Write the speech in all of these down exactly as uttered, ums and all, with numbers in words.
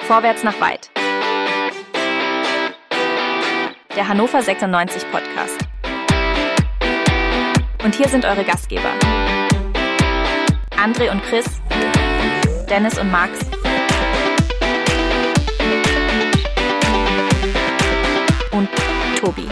Vorwärts nach weit. Der Hannover sechsundneunzig Podcast. Und hier sind eure Gastgeber. André und Chris, Dennis und Max. Und Tobi.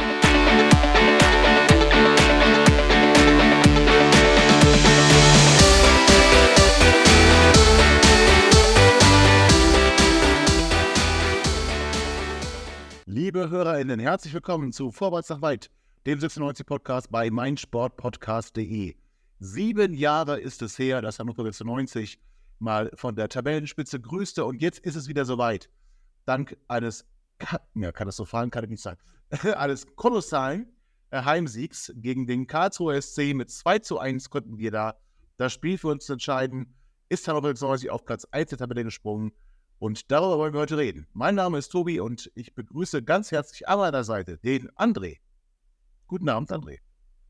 Liebe HörerInnen, herzlich willkommen zu Vorwärts nach weit, dem sechsundneunzig Podcast bei meinsportpodcast punkt de. Sieben Jahre ist es her, dass Hannover sechsundneunzig mal von der Tabellenspitze grüßte und jetzt ist es wieder soweit. Dank eines, ja, katastrophalen kann ich nicht sagen, eines kolossalen Heimsiegs gegen den Karlsruher S C mit zwei zu eins konnten wir da das Spiel für uns entscheiden. Ist Hannover sechsundneunzig auf Platz eins der Tabelle gesprungen. Und darüber wollen wir heute reden. Mein Name ist Tobi und ich begrüße ganz herzlich an meiner Seite den André. Guten Abend, André.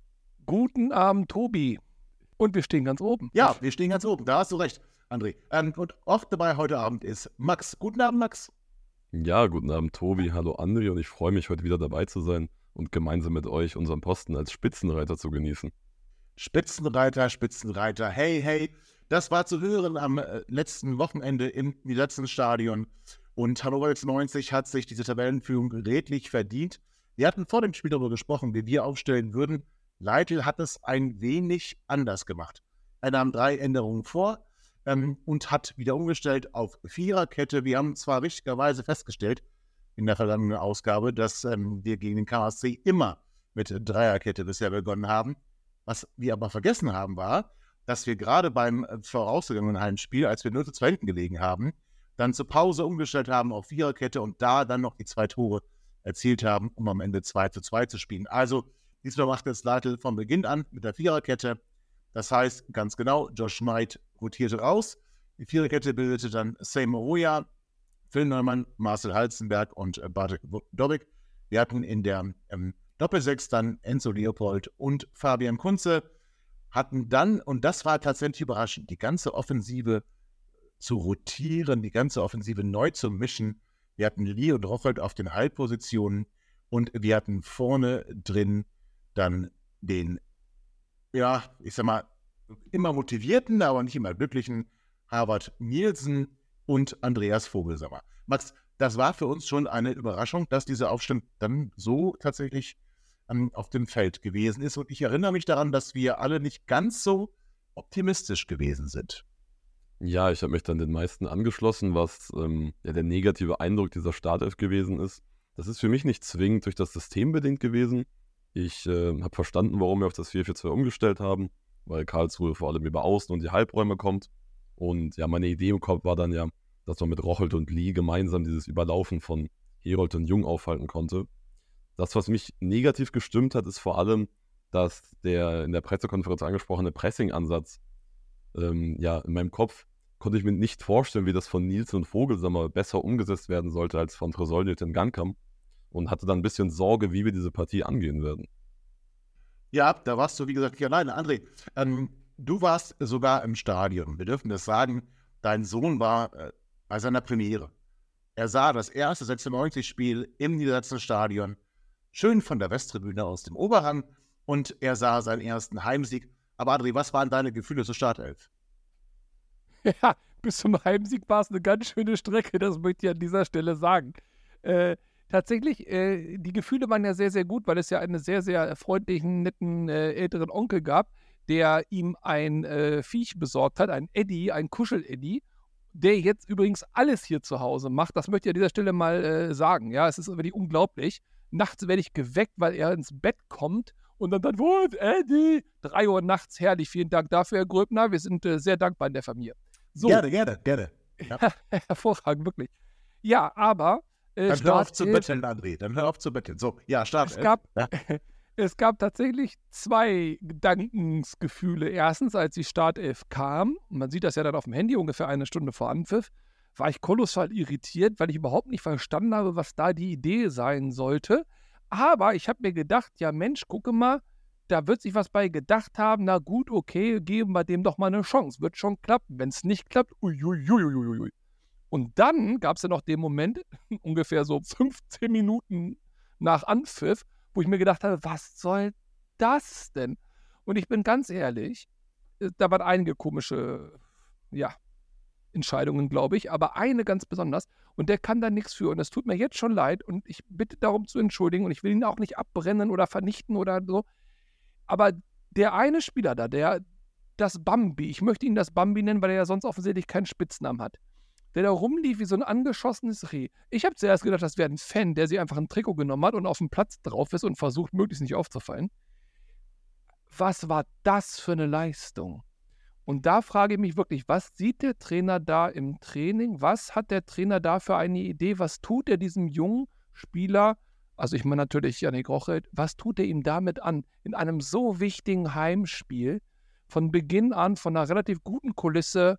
Guten Abend, Tobi. Und wir stehen ganz oben. Ja, wir stehen ganz oben, da hast du recht, André. Ähm, und auch dabei heute Abend ist Max. Guten Abend, Max. Ja, guten Abend, Tobi. Hallo, André. Und ich freue mich, heute wieder dabei zu sein und gemeinsam mit euch unseren Posten als Spitzenreiter zu genießen. Spitzenreiter, Spitzenreiter, hey, hey. Das war zu hören am äh, letzten Wochenende im Stadion. Und Hannover sechsundneunzig hat sich diese Tabellenführung redlich verdient. Wir hatten vor dem Spiel darüber gesprochen, wie wir aufstellen würden. Leitl hat es ein wenig anders gemacht. Er nahm drei Änderungen vor ähm, und hat wieder umgestellt auf Viererkette. Wir haben zwar richtigerweise festgestellt in der vergangenen Ausgabe, dass ähm, wir gegen den K S C immer mit Dreierkette bisher begonnen haben. Was wir aber vergessen haben, war, dass wir gerade beim vorausgegangenen Heimspiel, als wir null zu zwei hinten gelegen haben, dann zur Pause umgestellt haben auf Viererkette und da dann noch die zwei Tore erzielt haben, um am Ende zwei zu zwei zu spielen. Also, diesmal macht es Leitl von Beginn an mit der Viererkette. Das heißt, ganz genau, Josh Schneid rotierte raus. Die Viererkette bildete dann Seymour Roya, Phil Neumann, Marcel Halzenberg und äh, Bartek Dobik. Wir hatten in der ähm, Doppelsechs dann Enzo Leopold und Fabian Kunze. Hatten dann, und das war tatsächlich überraschend, die ganze Offensive zu rotieren, die ganze Offensive neu zu mischen. Wir hatten Lee und Rochelt auf den Halbpositionen und wir hatten vorne drin dann den, ja, ich sag mal, immer motivierten, aber nicht immer glücklichen Harvard Nielsen und Andreas Vogelsammer. Max, das war für uns schon eine Überraschung, dass diese Aufstellung dann so tatsächlich auf dem Feld gewesen ist. Und ich erinnere mich daran, dass wir alle nicht ganz so optimistisch gewesen sind. Ja, ich habe mich dann den meisten angeschlossen, was ähm, ja, der negative Eindruck dieser Startelf gewesen ist. Das ist für mich nicht zwingend durch das System bedingt gewesen. Ich äh, habe verstanden, warum wir auf das vier vier zwei umgestellt haben, weil Karlsruhe vor allem über Außen und die Halbräume kommt. Und ja, meine Idee im Kopf war dann ja, dass man mit Rochelt und Lee gemeinsam dieses Überlaufen von Herold und Jung aufhalten konnte. Das, was mich negativ gestimmt hat, ist vor allem, dass der in der Pressekonferenz angesprochene Pressing-Ansatz, ähm, ja, in meinem Kopf konnte ich mir nicht vorstellen, wie das von Nielsen und Vogelsammer besser umgesetzt werden sollte als von Tresolnic und Gankam und hatte dann ein bisschen Sorge, wie wir diese Partie angehen werden. Ja, da warst du, wie gesagt, nicht alleine. André, ähm, du warst sogar im Stadion. Wir dürfen das sagen, dein Sohn war äh, bei seiner Premiere. Er sah das erste sechsundneunzig-Spiel im Niedersachsen-Stadion, schön von der Westtribüne aus dem Oberrang und er sah seinen ersten Heimsieg. Aber André, was waren deine Gefühle zur Startelf? Ja, bis zum Heimsieg war es eine ganz schöne Strecke, das möchte ich an dieser Stelle sagen. Äh, tatsächlich, äh, die Gefühle waren ja sehr, sehr gut, weil es ja einen sehr, sehr freundlichen, netten äh, älteren Onkel gab, der ihm ein äh, Viech besorgt hat, ein Eddie, ein Kuschel-Eddie, der jetzt übrigens alles hier zu Hause macht. Das möchte ich an dieser Stelle mal äh, sagen. Ja, es ist wirklich unglaublich. Nachts werde ich geweckt, weil er ins Bett kommt und dann, dann wo ist Eddie? Drei Uhr nachts, herrlich. Vielen Dank dafür, Herr Gröbner. Wir sind äh, sehr dankbar in der Familie. So. Gerne, gerne, gerne. Ja. Hervorragend, wirklich. Ja, aber äh, Dann hör auf zu Startelf- betteln, André. Dann hör auf zu betteln. So, ja, Startelf. Es gab, Ja. es gab tatsächlich zwei Gedankensgefühle. Erstens, als die Startelf kam, und man sieht das ja dann auf dem Handy ungefähr eine Stunde vor Anpfiff, war ich kolossal irritiert, weil ich überhaupt nicht verstanden habe, was da die Idee sein sollte. Aber ich habe mir gedacht, ja Mensch, gucke mal, da wird sich was bei gedacht haben, na gut, okay, geben wir dem doch mal eine Chance. Wird schon klappen. Wenn es nicht klappt, uiuiuiuiui. Und dann gab es ja noch den Moment, ungefähr so fünfzehn Minuten nach Anpfiff, wo ich mir gedacht habe, was soll das denn? Und ich bin ganz ehrlich, äh, da waren einige komische, ja, Entscheidungen, glaube ich, aber eine ganz besonders. Und der kann da nichts für. Und es tut mir jetzt schon leid. Und ich bitte darum zu entschuldigen. Und ich will ihn auch nicht abbrennen oder vernichten oder so. Aber der eine Spieler da, der, das Bambi, ich möchte ihn das Bambi nennen, weil er ja sonst offensichtlich keinen Spitznamen hat, der da rumlief wie so ein angeschossenes Reh. Ich habe zuerst gedacht, das wäre ein Fan, der sich einfach ein Trikot genommen hat und auf dem Platz drauf ist und versucht, möglichst nicht aufzufallen. Was war das für eine Leistung? Und da frage ich mich wirklich, was sieht der Trainer da im Training? Was hat der Trainer da für eine Idee? Was tut er diesem jungen Spieler, also ich meine natürlich Yannick Rochelt, was tut er ihm damit an, in einem so wichtigen Heimspiel, von Beginn an, von einer relativ guten Kulisse,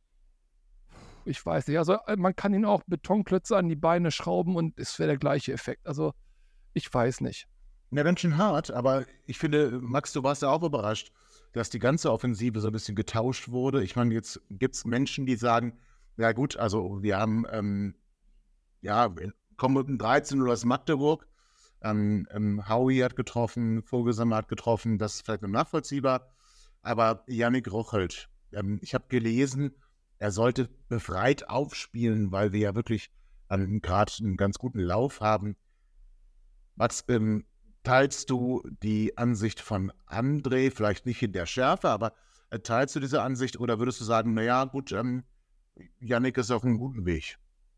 ich weiß nicht, also man kann ihn auch Betonklötze an die Beine schrauben und es wäre der gleiche Effekt. Also ich weiß nicht. Ja, ganz schön hart, aber ich finde, Max, du warst ja auch überrascht, dass die ganze Offensive so ein bisschen getauscht wurde. Ich meine, jetzt gibt es Menschen, die sagen, ja gut, also wir haben, ähm, ja, kommen mit einem dreizehn null aus Magdeburg, ähm, ähm, Howie hat getroffen, Vogelsammer hat getroffen, das ist vielleicht noch nachvollziehbar, aber Yannick Rochelt, ähm, ich habe gelesen, er sollte befreit aufspielen, weil wir ja wirklich ähm, gerade einen ganz guten Lauf haben. Max, ähm, teilst du die Ansicht von André, vielleicht nicht in der Schärfe, aber äh, teilst du diese Ansicht oder würdest du sagen, naja, gut, ähm, Yannick ist auf einem guten Weg?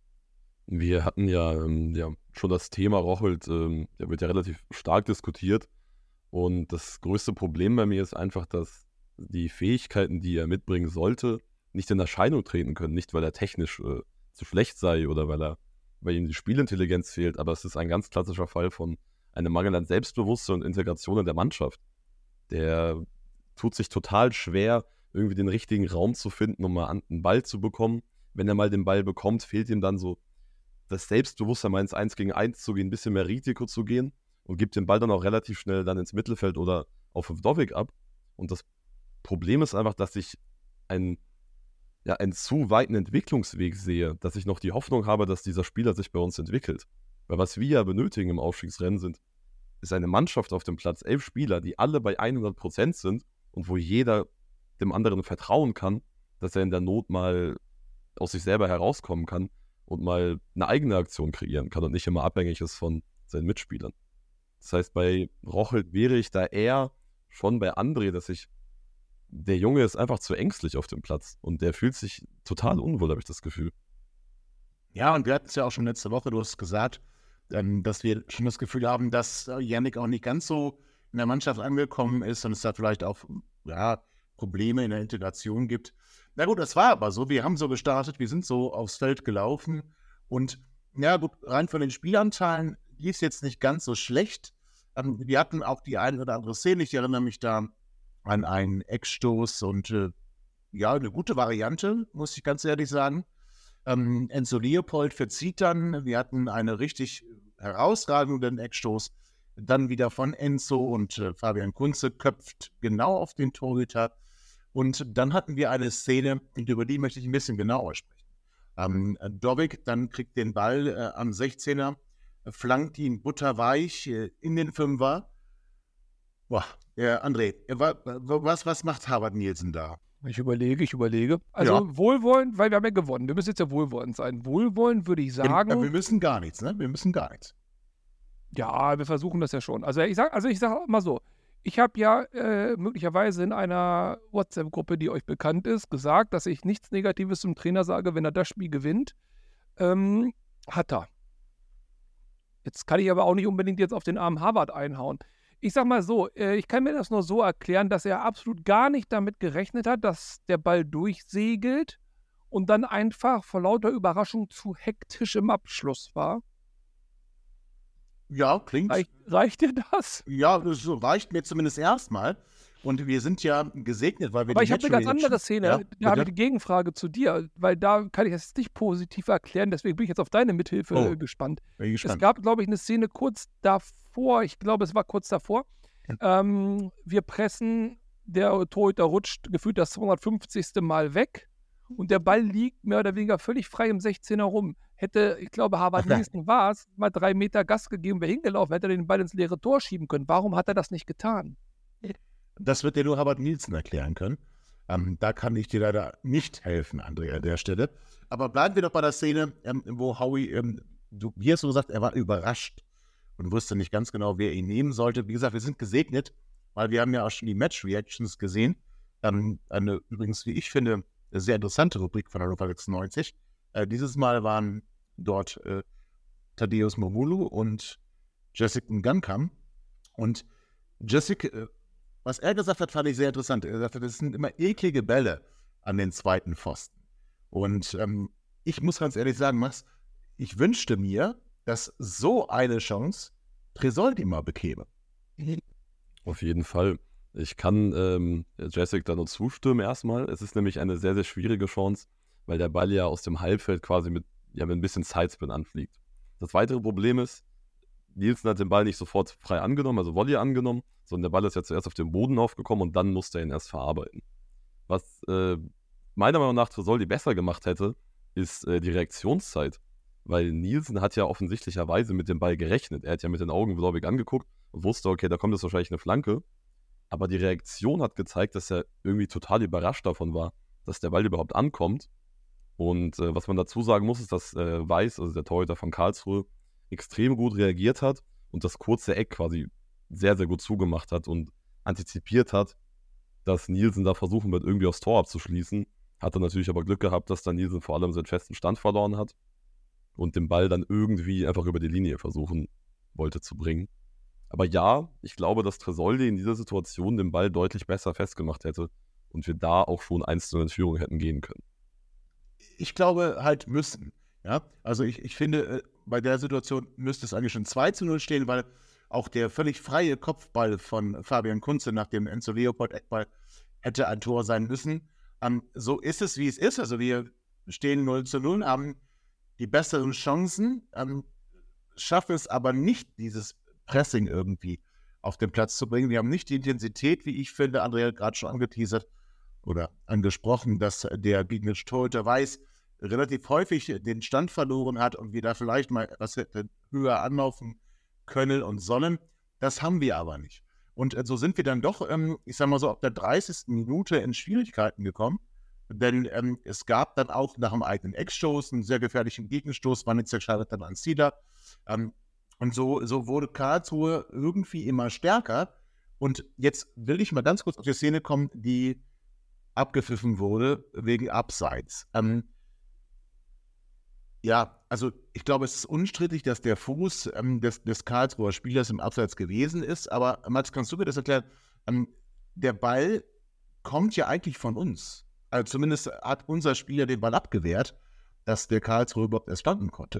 Wir hatten ja, ähm, ja schon das Thema Rochelt, ähm, der wird ja relativ stark diskutiert. Und das größte Problem bei mir ist einfach, dass die Fähigkeiten, die er mitbringen sollte, nicht in Erscheinung treten können. Nicht, weil er technisch äh, zu schlecht sei oder weil er, weil ihm die Spielintelligenz fehlt, aber es ist ein ganz klassischer Fall von einem Mangel an Selbstbewusstsein und Integration in der Mannschaft. Der tut sich total schwer, irgendwie den richtigen Raum zu finden, um mal einen Ball zu bekommen. Wenn er mal den Ball bekommt, fehlt ihm dann so das Selbstbewusstsein, mal ins eins gegen eins zu gehen, ein bisschen mehr Risiko zu gehen und gibt den Ball dann auch relativ schnell dann ins Mittelfeld oder auf Wdowick ab. Und das Problem ist einfach, dass ich einen, ja, einen zu weiten Entwicklungsweg sehe, dass ich noch die Hoffnung habe, dass dieser Spieler sich bei uns entwickelt. Weil was wir ja benötigen im Aufstiegsrennen sind, ist eine Mannschaft auf dem Platz, elf Spieler, die alle bei hundert Prozent sind und wo jeder dem anderen vertrauen kann, dass er in der Not mal aus sich selber herauskommen kann und mal eine eigene Aktion kreieren kann und nicht immer abhängig ist von seinen Mitspielern. Das heißt, bei Rochelt wäre ich da eher schon bei André, dass ich, der Junge ist einfach zu ängstlich auf dem Platz und der fühlt sich total unwohl, habe ich das Gefühl. Ja, und wir hatten es ja auch schon letzte Woche, du hast gesagt, ähm, dass wir schon das Gefühl haben, dass äh, Yannick auch nicht ganz so in der Mannschaft angekommen ist und es da vielleicht auch ja, Probleme in der Integration gibt. Na gut, das war aber so. Wir haben so gestartet, wir sind so aufs Feld gelaufen und ja gut, rein von den Spielanteilen lief es jetzt nicht ganz so schlecht. Ähm, wir hatten auch die eine oder andere Szene, ich erinnere mich da an einen Eckstoß und äh, ja, eine gute Variante, muss ich ganz ehrlich sagen. Ähm, Enzo Leopold verzieht dann, wir hatten einen richtig herausragenden Eckstoß, dann wieder von Enzo und äh, Fabian Kunze köpft genau auf den Torhüter. Und dann hatten wir eine Szene, und über die möchte ich ein bisschen genauer sprechen. Ähm, Wdowick dann kriegt den Ball äh, am sechzehner, flankt ihn butterweich äh, in den Fünfer. Boah, äh, André, äh, was, was macht Harvard Nielsen da? Ich überlege, ich überlege. Also Ja. wohlwollend, weil wir haben ja gewonnen. Wir müssen jetzt ja wohlwollend sein. Wohlwollend würde ich sagen. Ja, wir müssen gar nichts, ne? Wir müssen gar nichts. Ja, wir versuchen das ja schon. Also ich sag, also ich sage mal so, ich habe ja äh, möglicherweise in einer WhatsApp-Gruppe, die euch bekannt ist, gesagt, dass ich nichts Negatives zum Trainer sage, wenn er das Spiel gewinnt. Ähm, hat er. Jetzt kann ich aber auch nicht unbedingt jetzt auf den armen Harvard einhauen. Ich sag mal so, äh, ich kann mir das nur so erklären, dass er absolut gar nicht damit gerechnet hat, dass der Ball durchsegelt und dann einfach vor lauter Überraschung zu hektisch im Abschluss war. Ja, klingt. Reicht, reicht dir das? Ja, das reicht mir zumindest erstmal. Und wir sind ja gesegnet, weil wir Aber die ich habe eine ganz Match-Reaction- andere Szene. Ja, Da habe bitte? ich die Gegenfrage zu dir, weil da kann ich es nicht positiv erklären. Deswegen bin ich jetzt auf deine Mithilfe Oh. äh, gespannt. Bin ich Es gespannt. gab, glaube ich, eine Szene kurz davor. Ich glaube, es war kurz davor. Ähm, wir pressen, der Torhüter rutscht gefühlt das zweihundertfünfzigste Mal weg und der Ball liegt mehr oder weniger völlig frei im sechzehner rum. Hätte, ich glaube, Harvard Nielsen war es, mal drei Meter Gas gegeben, wäre hingelaufen, hätte er den Ball ins leere Tor schieben können. Warum hat er das nicht getan? Das wird dir nur Harvard Nielsen erklären können. Ähm, da kann ich dir leider nicht helfen, André, an der Stelle. Aber bleiben wir doch bei der Szene, ähm, wo Howie, ähm, du, wie hast du gesagt, er war überrascht und wusste nicht ganz genau, wer ihn nehmen sollte. Wie gesagt, wir sind gesegnet, weil wir haben ja auch schon die Match-Reactions gesehen. Ähm, eine übrigens, wie ich finde, eine sehr interessante Rubrik von Hannover sechsundneunzig. Äh, dieses Mal waren dort äh, Thaddeus Momulu und Jessica Ngunkam. Und Jessica, äh, was er gesagt hat, fand ich sehr interessant. Er sagte, das sind immer eklige Bälle an den zweiten Pfosten. Und ähm, ich muss ganz ehrlich sagen, Max, ich wünschte mir, dass so eine Chance Tresoldi mal bekäme. Auf jeden Fall. Ich kann ähm, Jessic da nur zustimmen erstmal. Es ist nämlich eine sehr, sehr schwierige Chance, weil der Ball ja aus dem Halbfeld quasi mit, ja, mit ein bisschen Sidespin anfliegt. Das weitere Problem ist, Nielsen hat den Ball nicht sofort frei angenommen, also Volley angenommen, sondern der Ball ist ja zuerst auf den Boden aufgekommen und dann musste er ihn erst verarbeiten. Was äh, meiner Meinung nach Tresoldi besser gemacht hätte, ist äh, die Reaktionszeit. Weil Nielsen hat ja offensichtlicherweise mit dem Ball gerechnet. Er hat ja mit den Augen gläubig angeguckt und wusste, okay, da kommt jetzt wahrscheinlich eine Flanke. Aber die Reaktion hat gezeigt, dass er irgendwie total überrascht davon war, dass der Ball überhaupt ankommt. Und äh, was man dazu sagen muss, ist, dass äh, Weiß, also der Torhüter von Karlsruhe, extrem gut reagiert hat und das kurze Eck quasi sehr, sehr gut zugemacht hat und antizipiert hat, dass Nielsen da versuchen wird, irgendwie aufs Tor abzuschließen. Hatte natürlich aber Glück gehabt, dass dann Nielsen vor allem seinen festen Stand verloren hat und den Ball dann irgendwie einfach über die Linie versuchen wollte zu bringen. Aber ja, ich glaube, dass Tresoldi in dieser Situation den Ball deutlich besser festgemacht hätte und wir da auch schon eins zu null in Führung hätten gehen können. Ich glaube halt müssen. Ja? Also ich, ich finde, bei der Situation müsste es eigentlich schon zwei zu null stehen, weil auch der völlig freie Kopfball von Fabian Kunze nach dem Enzo Leopold-Eckball hätte ein Tor sein müssen. Ähm, so ist es, wie es ist. Also wir stehen null zu null, haben die besseren Chancen, ähm, schaffen es aber nicht, dieses Pressing irgendwie auf den Platz zu bringen. Wir haben nicht die Intensität, wie ich finde, André hat gerade schon angeteasert oder angesprochen, dass der gegnerische Torhüter Weiß relativ häufig den Stand verloren hat und wir da vielleicht mal etwas höher anlaufen können und sollen. Das haben wir aber nicht. Und äh, so sind wir dann doch, ähm, ich sag mal so, ab der dreißigsten Minute in Schwierigkeiten gekommen. Denn ähm, es gab dann auch nach dem eigenen Eckstoß einen sehr gefährlichen Gegenstoß, Wanizek scheitert dann an Sida. Ähm, und so, so wurde Karlsruhe irgendwie immer stärker. Und jetzt will ich mal ganz kurz auf die Szene kommen, die abgepfiffen wurde wegen Abseits. Ähm, ja, also ich glaube, es ist unstrittig, dass der Fuß ähm, des, des Karlsruher Spielers im Abseits gewesen ist. Aber Mats, kannst du mir das erklären? Ähm, der Ball kommt ja eigentlich von uns. Also zumindest hat unser Spieler den Ball abgewehrt, dass der Karlsruhe überhaupt erst standen konnte.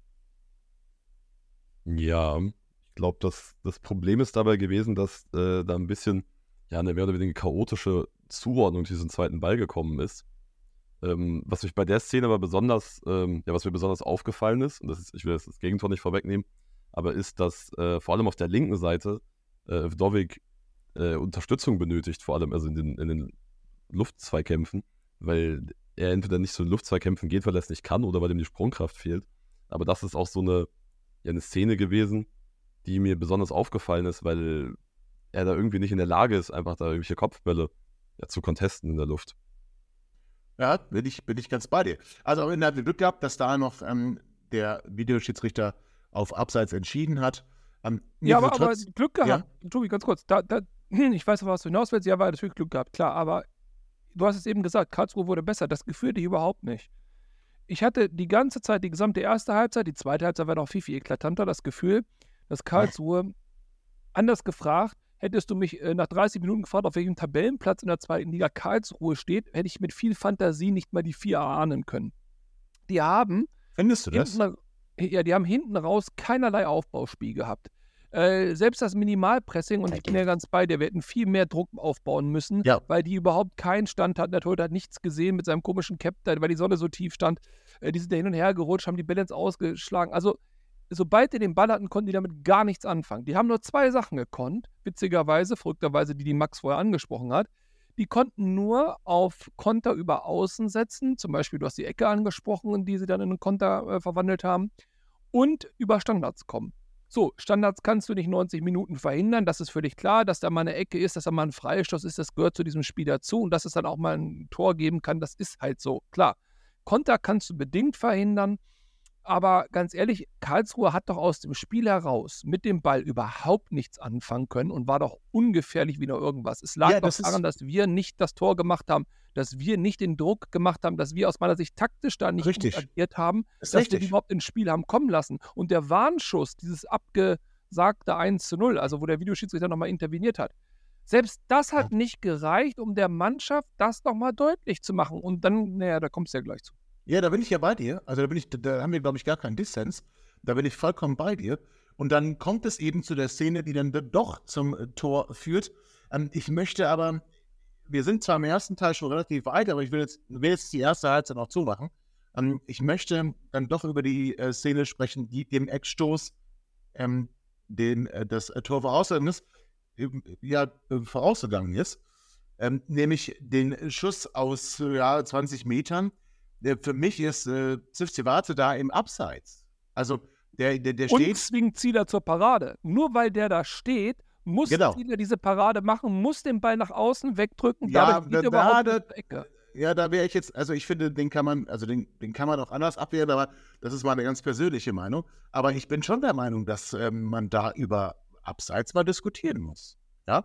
Ja, ich glaube, das, das Problem ist dabei gewesen, dass äh, da ein bisschen ja, eine mehr oder weniger chaotische Zuordnung zu diesem zweiten Ball gekommen ist. Ähm, was mich bei der Szene aber besonders, ähm, ja, was mir besonders aufgefallen ist, und das ist, ich will jetzt das Gegentor nicht vorwegnehmen, aber ist, dass äh, vor allem auf der linken Seite äh, Wdowick äh, Unterstützung benötigt, vor allem also in den, in den Luftzweikämpfen, weil er entweder nicht zu den Luftzweikämpfen geht, weil er es nicht kann oder weil ihm die Sprungkraft fehlt. Aber das ist auch so eine, ja, eine Szene gewesen, die mir besonders aufgefallen ist, weil er da irgendwie nicht in der Lage ist, einfach da irgendwelche Kopfbälle ja, zu contesten in der Luft. Ja, bin ich, bin ich ganz bei dir. Also am Ende hatten wir Glück gehabt, dass da noch ähm, der Videoschiedsrichter auf Abseits entschieden hat. Ähm, Ja, aber, aber nichtsdestotrotz- Glück gehabt. Ja? Tobi, ganz kurz. Da, da, ich weiß, auf was du hinaus willst. Ja, war natürlich Glück gehabt, klar. Aber du hast es eben gesagt, Karlsruhe wurde besser. Das Gefühl hatte ich überhaupt nicht. Ich hatte die ganze Zeit, die gesamte erste Halbzeit, die zweite Halbzeit war noch viel, viel eklatanter, das Gefühl, dass Karlsruhe, anders gefragt, hättest du mich äh, nach dreißig Minuten gefragt, auf welchem Tabellenplatz in der zweiten Liga Karlsruhe steht, hätte ich mit viel Fantasie nicht mal die vier erahnen können. Die haben Findest du das? hinten, ja, die haben hinten raus keinerlei Aufbauspiel gehabt. Äh, selbst das Minimalpressing, und ich bin ja ganz bei dir, wir hätten viel mehr Druck aufbauen müssen, Ja. weil die überhaupt keinen Stand hatten. Der Torhüter hat nichts gesehen mit seinem komischen Cap, weil die Sonne so tief stand. Äh, die sind da hin und her gerutscht, haben die Bälle ins Ausgeschlagen. Also, sobald die den Ball hatten, konnten die damit gar nichts anfangen. Die haben nur zwei Sachen gekonnt, witzigerweise, verrückterweise, die die Max vorher angesprochen hat. Die konnten nur auf Konter über Außen setzen. Zum Beispiel, du hast die Ecke angesprochen, die sie dann in einen Konter äh, verwandelt haben. Und über Standards kommen. So, Standards kannst du nicht neunzig Minuten verhindern. Das ist völlig klar, dass da mal eine Ecke ist, dass da mal ein Freistoß ist. Das gehört zu diesem Spiel dazu. Und dass es dann auch mal ein Tor geben kann, das ist halt so. Klar, Konter kannst du bedingt verhindern. Aber ganz ehrlich, Karlsruhe hat doch aus dem Spiel heraus mit dem Ball überhaupt nichts anfangen können und war doch ungefährlich wie noch irgendwas. Es lag Ja, doch das ist- daran, dass wir nicht das Tor gemacht haben, dass wir nicht den Druck gemacht haben, dass wir aus meiner Sicht taktisch da nicht Richtig. gut agiert haben, Ist dass wir richtig. die überhaupt ins Spiel haben kommen lassen. Und der Warnschuss, dieses abgesagte eins zu null, also wo der Videoschiedsrichter nochmal interveniert hat, selbst das hat nicht gereicht, um der Mannschaft das nochmal deutlich zu machen. Und dann, naja, da kommst du ja gleich zu. Ja, da bin ich ja bei dir. Also da bin ich, da haben wir, glaube ich, gar keinen Dissens. Da bin ich vollkommen bei dir. Und dann kommt es eben zu der Szene, die dann doch zum äh, Tor führt. Ähm, ich möchte aber, wir sind zwar im ersten Teil schon relativ weit, aber ich will jetzt, will jetzt die erste Halbzeit noch zumachen. Ähm, ich möchte dann doch über die äh, Szene sprechen, die dem Eckstoß, ähm, den äh, das äh, Tor vorausgegangen ist, ähm, ja, äh, vorausgegangen ist. Ähm, nämlich den Schuss aus äh, ja, zwanzig Metern. Der, für mich ist äh, Zivzivate da im Abseits. Also der, der, der Und steht. zwingt Zieler zur Parade. Nur weil der da steht, muss Genau. Zieler diese Parade machen, muss den Ball nach außen wegdrücken, Ja, dadurch geht da- er überhaupt da- nicht zur Ecke. Ja, da wäre ich jetzt, also ich finde, den kann man, also den, den kann man auch anders abwehren, aber das ist meine ganz persönliche Meinung. Aber ich bin schon der Meinung, dass ähm, man da über Abseits mal diskutieren muss. Ja?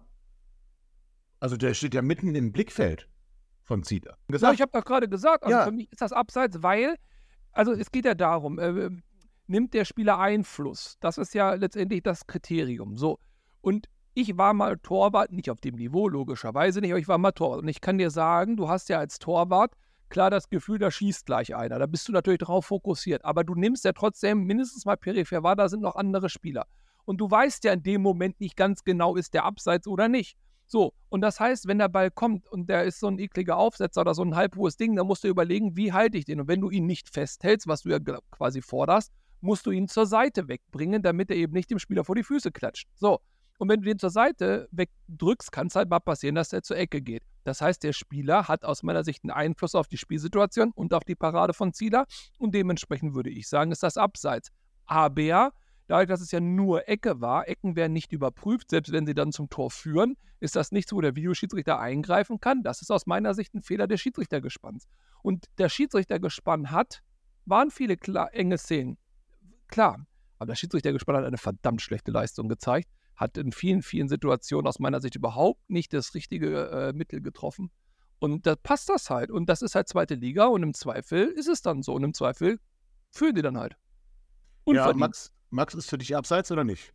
Also der steht ja mitten im Blickfeld von Zieler. Ja, ich habe doch gerade gesagt, also Ja. für mich ist das Abseits, weil, also es geht ja darum, äh, nimmt der Spieler Einfluss? Das ist ja letztendlich das Kriterium. So. Und ich war mal Torwart, nicht auf dem Niveau, logischerweise nicht, aber ich war mal Torwart. Und ich kann dir sagen, du hast ja als Torwart klar das Gefühl, da schießt gleich einer. Da bist du natürlich drauf fokussiert. Aber du nimmst ja trotzdem mindestens mal peripher wahr, da sind noch andere Spieler. Und du weißt ja in dem Moment nicht ganz genau, ist der Abseits oder nicht. So, und das heißt, wenn der Ball kommt und der ist so ein ekliger Aufsetzer oder so ein halbhohes Ding, dann musst du überlegen, wie halte ich den? Und wenn du ihn nicht festhältst, was du ja g- quasi forderst, musst du ihn zur Seite wegbringen, damit er eben nicht dem Spieler vor die Füße klatscht. So, und wenn du den zur Seite wegdrückst, kann es halt mal passieren, dass er zur Ecke geht. Das heißt, der Spieler hat aus meiner Sicht einen Einfluss auf die Spielsituation und auf die Parade von Zieler und dementsprechend würde ich sagen, ist das Abseits. Aber dadurch, dass es ja nur Ecke war, Ecken werden nicht überprüft, selbst wenn sie dann zum Tor führen, ist das nichts, wo der Videoschiedsrichter eingreifen kann. Das ist aus meiner Sicht ein Fehler des Schiedsrichtergespanns. Und der Schiedsrichtergespann hat, waren viele klar, enge Szenen. Klar, aber der Schiedsrichtergespann hat eine verdammt schlechte Leistung gezeigt, hat in vielen, vielen Situationen aus meiner Sicht überhaupt nicht das richtige äh, Mittel getroffen. Und da passt das halt. Und das ist halt zweite Liga und im Zweifel ist es dann so. Und im Zweifel führen die dann halt. Ja, Unverdient. Max, Max, ist für dich Abseits oder nicht?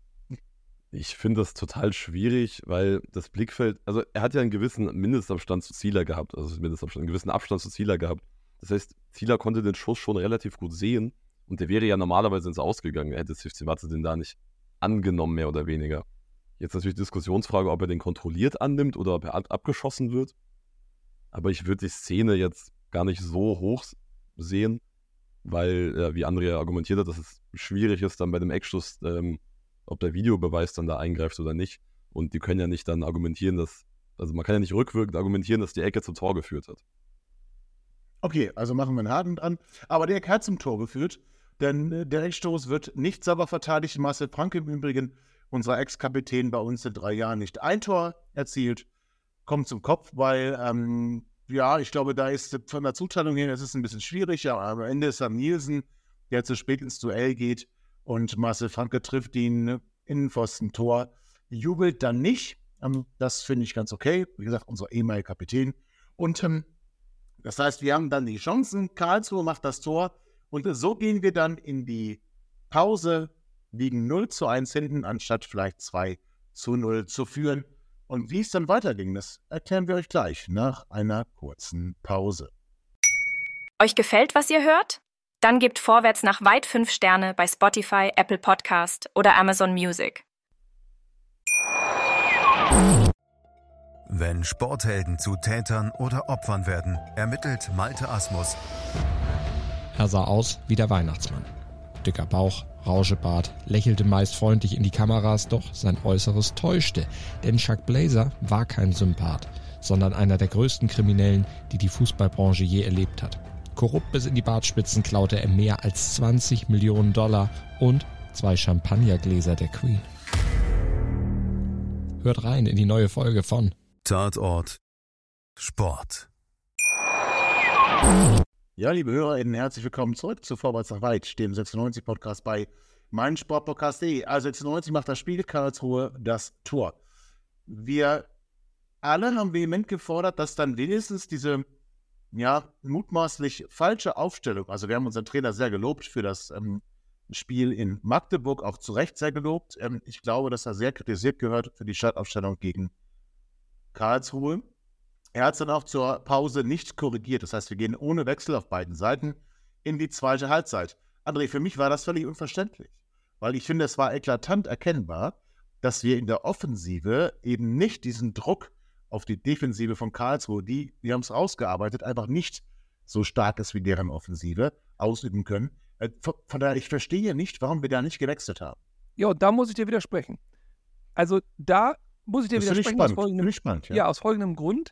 Ich finde das total schwierig, weil das Blickfeld, also er hat ja einen gewissen Mindestabstand zu Zieler gehabt, also Mindestabstand, einen gewissen Abstand zu Zieler gehabt. Das heißt, Zieler konnte den Schuss schon relativ gut sehen und der wäre ja normalerweise ins Ausgegangen. Er hätte Zivzivate den da nicht angenommen, mehr oder weniger. Jetzt natürlich Diskussionsfrage, ob er den kontrolliert annimmt oder ob er ab- abgeschossen wird. Aber ich würde die Szene jetzt gar nicht so hoch sehen, weil, ja, wie Andrea argumentiert hat, dass es schwierig ist, dann bei dem Eckstoß, ähm, ob der Videobeweis dann da eingreift oder nicht. Und die können ja nicht dann argumentieren, dass, also man kann ja nicht rückwirkend argumentieren, dass die Ecke zum Tor geführt hat. Okay, also machen wir einen Haken dran. Aber der hat zum Tor geführt, denn äh, der Eckstoß wird nicht sauber verteidigt. Marcel Franke im Übrigen, unser Ex-Kapitän, bei uns in drei Jahren nicht ein Tor erzielt, kommt zum Kopf, weil, ähm, ja, ich glaube, da ist von der Zuteilung her, das ist ein bisschen schwierig, aber am Ende ist Sam Nielsen, der zu spät ins Duell geht und Marcel Franke trifft ihn Innenpfosten-Tor, jubelt dann nicht. Ähm, das finde ich ganz okay. Wie gesagt, unser ehemaliger Kapitän. Und ähm, das heißt, wir haben dann die Chancen, Karlsruhe macht das Tor und so gehen wir dann in die Pause, liegen null zu eins hinten, anstatt vielleicht zwei zu null zu führen. Und wie es dann weiterging, das erklären wir euch gleich nach einer kurzen Pause. Euch gefällt, was ihr hört? Dann gebt Vorwärts nach weit fünf Sterne bei Spotify, Apple Podcast oder Amazon Music. Wenn Sporthelden zu Tätern oder Opfern werden, ermittelt Malte Asmus. Er sah aus wie der Weihnachtsmann. Dicker Bauch, Rauschebart, lächelte meist freundlich in die Kameras, doch sein Äußeres täuschte, denn Chuck Blazer war kein Sympath. sondern einer der größten Kriminellen, die die Fußballbranche je erlebt hat. Korrupt bis in die Bartspitzen klaute er mehr als zwanzig Millionen Dollar und zwei Champagnergläser der Queen. Hört rein in die neue Folge von Tatort Sport. Ja, liebe HörerInnen, herzlich willkommen zurück zu Vorwärts nach Weit, dem sechsundneunzig-Podcast bei meinsportpodcast punkt de. Also sechsundneunzig macht das Spiel, Karlsruhe das Tor. Wir alle haben vehement gefordert, dass dann wenigstens diese, ja, mutmaßlich falsche Aufstellung, also wir haben unseren Trainer sehr gelobt für das ähm, Spiel in Magdeburg, auch zu Recht sehr gelobt. Ähm, ich glaube, dass er sehr kritisiert gehört für die Startaufstellung gegen Karlsruhe. Er hat es dann auch zur Pause nicht korrigiert. Das heißt, wir gehen ohne Wechsel auf beiden Seiten in die zweite Halbzeit. André, für mich war das völlig unverständlich, weil ich finde, es war eklatant erkennbar, dass wir in der Offensive eben nicht diesen Druck auf die Defensive von Karlsruhe, die, die haben es rausgearbeitet, einfach nicht so stark ist wie deren Offensive, ausüben können. Von, von daher, ich verstehe nicht, warum wir da nicht gewechselt haben. Ja, und da muss ich dir widersprechen. Also da muss ich dir Das widersprechen. finde ich aus folgendem, spannend. spannend ja. ja, aus folgendem Grund.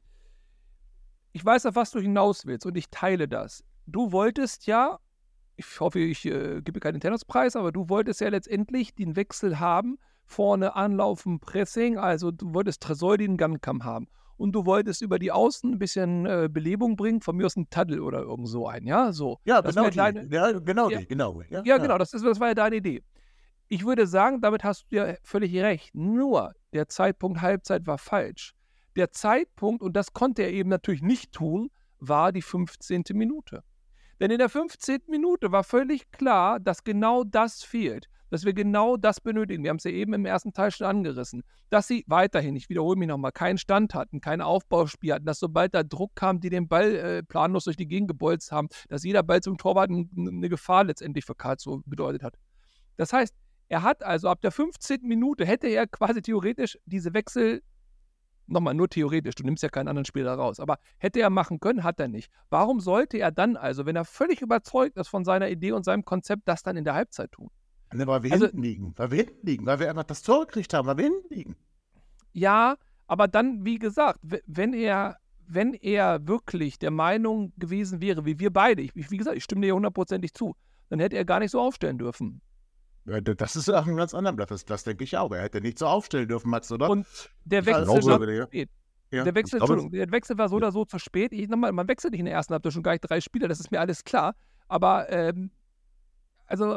Ich weiß, auf was du hinaus willst und ich teile das. Du wolltest ja, ich hoffe, ich äh, gebe keinen Tennispreis, aber du wolltest ja letztendlich den Wechsel haben, vorne anlaufen, Pressing, also du wolltest Tresoldi einen Gangkamm haben. Und du wolltest über die Außen ein bisschen äh, Belebung bringen, von mir aus ein Taddel oder irgend so ein, ja, so. Ja, das genau die, deine, ja, genau ja, die, genau. Ja, ja, ja, genau, das, ist, das war ja deine Idee. Ich würde sagen, damit hast du ja völlig recht, nur der Zeitpunkt Halbzeit war falsch. Der Zeitpunkt, und das konnte er eben natürlich nicht tun, war die fünfzehnte Minute. Denn in der fünfzehnten Minute war völlig klar, dass genau das fehlt, dass wir genau das benötigen. Wir haben es ja eben im ersten Teil schon angerissen, dass sie weiterhin, ich wiederhole mich nochmal, keinen Stand hatten, kein Aufbauspiel hatten, dass sobald da Druck kam, die den Ball äh, planlos durch die Gegend gebolzt haben, dass jeder Ball zum Torwart eine Gefahr letztendlich für Karlsruhe bedeutet hat. Das heißt, er hat also ab der fünfzehnten Minute, hätte er quasi theoretisch diese Wechsel, nochmal nur theoretisch, du nimmst ja keinen anderen Spieler raus, aber hätte er machen können, hat er nicht. Warum sollte er dann also, wenn er völlig überzeugt ist von seiner Idee und seinem Konzept, das dann in der Halbzeit tun? Ne, weil wir also, hinten liegen, weil wir hinten liegen, weil wir einfach das Tor gekriegt haben, weil wir hinten liegen. Ja, aber dann, wie gesagt, wenn er, wenn er wirklich der Meinung gewesen wäre, wie wir beide, ich, wie gesagt, ich stimme dir hundertprozentig zu, dann hätte er gar nicht so aufstellen dürfen. Das ist auch ein ganz anderer Blatt, das, das denke ich auch. Er hätte nicht so aufstellen dürfen, Max, oder? Und der Wechsel glaube, war zu spät. Ja. Der, Wechsel, glaube, der Wechsel war so oder so zu spät. Ich, nochmal, man wechselt nicht in der ersten Halbzeit schon gar nicht drei Spieler, das ist mir alles klar. Aber, ähm, also,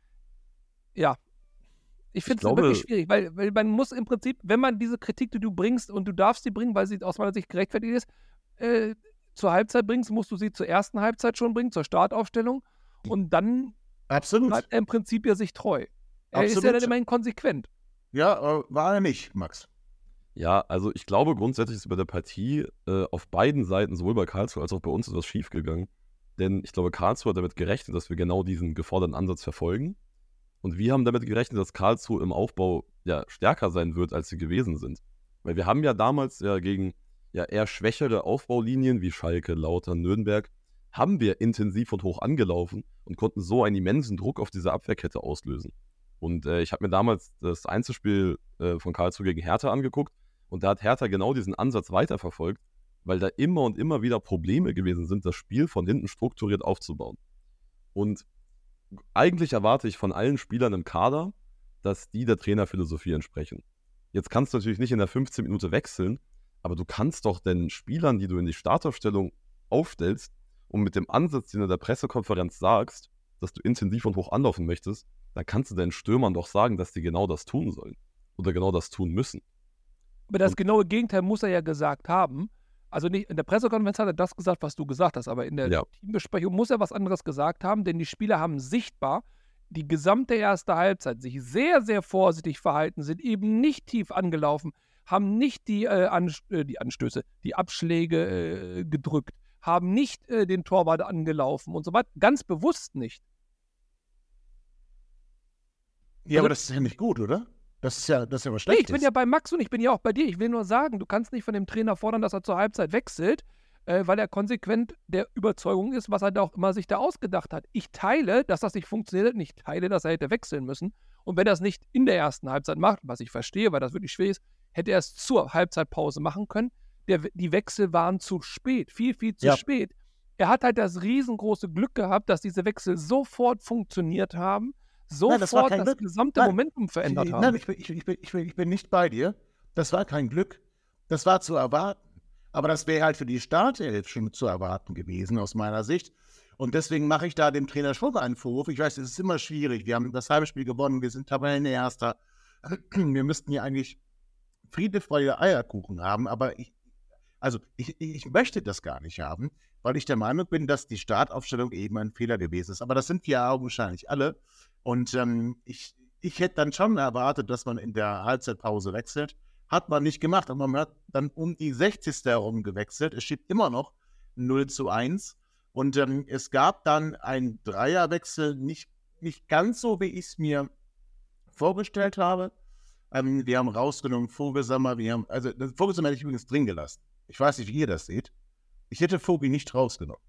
ja, ich finde es wirklich schwierig, weil, weil man muss im Prinzip, wenn man diese Kritik, die du bringst, und du darfst sie bringen, weil sie aus meiner Sicht gerechtfertigt ist, äh, zur Halbzeit bringst, musst du sie zur ersten Halbzeit schon bringen, zur Startaufstellung. Und dann Absolut. bleibt er im Prinzip ja sich treu. Er Absolut. ist ja dann immerhin konsequent. Ja, äh, war er nicht, Max. Ja, also ich glaube grundsätzlich ist bei der Partie äh, auf beiden Seiten, sowohl bei Karlsruhe als auch bei uns, etwas schief gegangen. Denn ich glaube, Karlsruhe hat damit gerechnet, dass wir genau diesen geforderten Ansatz verfolgen. Und wir haben damit gerechnet, dass Karlsruhe im Aufbau ja stärker sein wird, als sie gewesen sind. Weil wir haben ja damals ja gegen ja eher schwächere Aufbaulinien wie Schalke, Lautern, Nürnberg, haben wir intensiv und hoch angelaufen und konnten so einen immensen Druck auf diese Abwehrkette auslösen. Und äh, ich habe mir damals das Einzelspiel äh, von Karlsruhe gegen Hertha angeguckt und da hat Hertha genau diesen Ansatz weiterverfolgt, weil da immer und immer wieder Probleme gewesen sind, das Spiel von hinten strukturiert aufzubauen. Und eigentlich erwarte ich von allen Spielern im Kader, dass die der Trainerphilosophie entsprechen. Jetzt kannst du natürlich nicht in der fünfzehnten Minute wechseln, aber du kannst doch den Spielern, die du in die Startaufstellung aufstellst und mit dem Ansatz, den du in der Pressekonferenz sagst, dass du intensiv und hoch anlaufen möchtest, dann kannst du deinen Stürmern doch sagen, dass die genau das tun sollen oder genau das tun müssen. Aber das und genaue Gegenteil muss er ja gesagt haben. Also nicht in der Pressekonferenz hat er das gesagt, was du gesagt hast, aber in der Ja. Teambesprechung muss er was anderes gesagt haben, denn die Spieler haben sichtbar die gesamte erste Halbzeit sich sehr, sehr vorsichtig verhalten, sind eben nicht tief angelaufen, haben nicht die, äh, Anst- äh, die Anstöße, die Abschläge äh, gedrückt, haben nicht äh, den Torwart angelaufen und so weiter. Ganz bewusst nicht. Ja, Also- aber das ist ja nicht gut, oder? Das ist ja, das ist ja was Nee, ich Schlechtes. bin ja bei Max und ich bin ja auch bei dir. Ich will nur sagen, du kannst nicht von dem Trainer fordern, dass er zur Halbzeit wechselt, äh, weil er konsequent der Überzeugung ist, was er da auch immer sich da ausgedacht hat. Ich teile, dass das nicht funktioniert und ich teile, dass er hätte wechseln müssen. Und wenn er es nicht in der ersten Halbzeit macht, was ich verstehe, weil das wirklich schwer ist, hätte er es zur Halbzeitpause machen können. der, die Wechsel waren zu spät, viel, viel zu Ja. spät. Er hat halt das riesengroße Glück gehabt, dass diese Wechsel sofort funktioniert haben, Nein, das war sofort kein das Glück. gesamte Nein. Momentum verändert Ich- haben. Nein, ich bin, ich, ich, bin, ich, bin, ich bin nicht bei dir. Das war kein Glück. Das war zu erwarten. Aber das wäre halt für die Startelf schon zu erwarten gewesen, aus meiner Sicht. Und deswegen mache ich da dem Trainer schon einen Vorwurf. Ich weiß, es ist immer schwierig. Wir haben das Heimspiel gewonnen. Wir sind Tabellenerster. Wir müssten hier eigentlich Friede, Freude, Eierkuchen haben. Aber ich, also ich, ich möchte das gar nicht haben, weil ich der Meinung bin, dass die Startaufstellung eben ein Fehler gewesen ist. Aber das sind wir augenscheinlich alle. Und ähm, ich, ich hätte dann schon erwartet, dass man in der Halbzeitpause wechselt. Hat man nicht gemacht. Und man hat dann um die sechzigste herum gewechselt. Es steht immer noch null zu eins. Und ähm, es gab dann einen Dreierwechsel, nicht, nicht ganz so, wie ich es mir vorgestellt habe. Ähm, wir haben rausgenommen Vogelsammer. Wir haben, also Vogelsammer hätte ich übrigens drin gelassen. Ich weiß nicht, wie ihr das seht. Ich hätte Vogel nicht rausgenommen.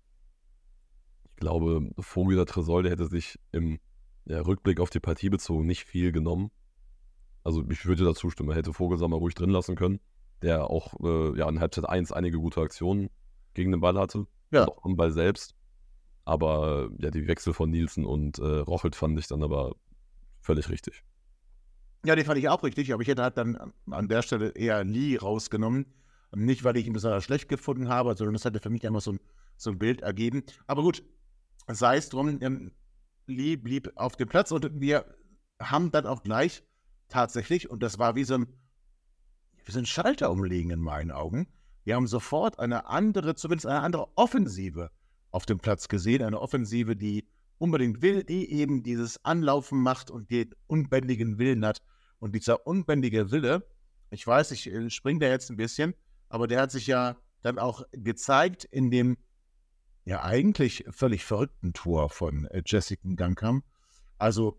Ich glaube, Vogel oder Tresolde hätte sich im ja, Rückblick auf die Partie bezogen nicht viel genommen. Also ich würde dazu stimmen, er hätte Vogelsammer ruhig drin lassen können, der auch äh, ja, in Halbzeit eins einige gute Aktionen gegen den Ball hatte. Ja. Und auch am Ball selbst. Aber ja, die Wechsel von Nielsen und äh, Rochelt fand ich dann aber völlig richtig. Ja, den fand ich auch richtig, aber ich hätte halt dann an der Stelle eher Lee rausgenommen. Nicht, weil ich ihn besonders schlecht gefunden habe, sondern das hätte für mich einfach so ein, so ein Bild ergeben. Aber gut, sei es drum, ähm, Lee blieb auf dem Platz und wir haben dann auch gleich tatsächlich, und das war wie so ein, wie so ein Schalter umlegen in meinen Augen, wir haben sofort eine andere, zumindest eine andere Offensive auf dem Platz gesehen. Eine Offensive, die unbedingt will, die eben dieses Anlaufen macht und den unbändigen Willen hat. Und dieser unbändige Wille, ich weiß, ich äh, springe da jetzt ein bisschen, aber der hat sich ja dann auch gezeigt in dem ja eigentlich völlig verrückten Tor von äh, Jessic Gangkamp. Also,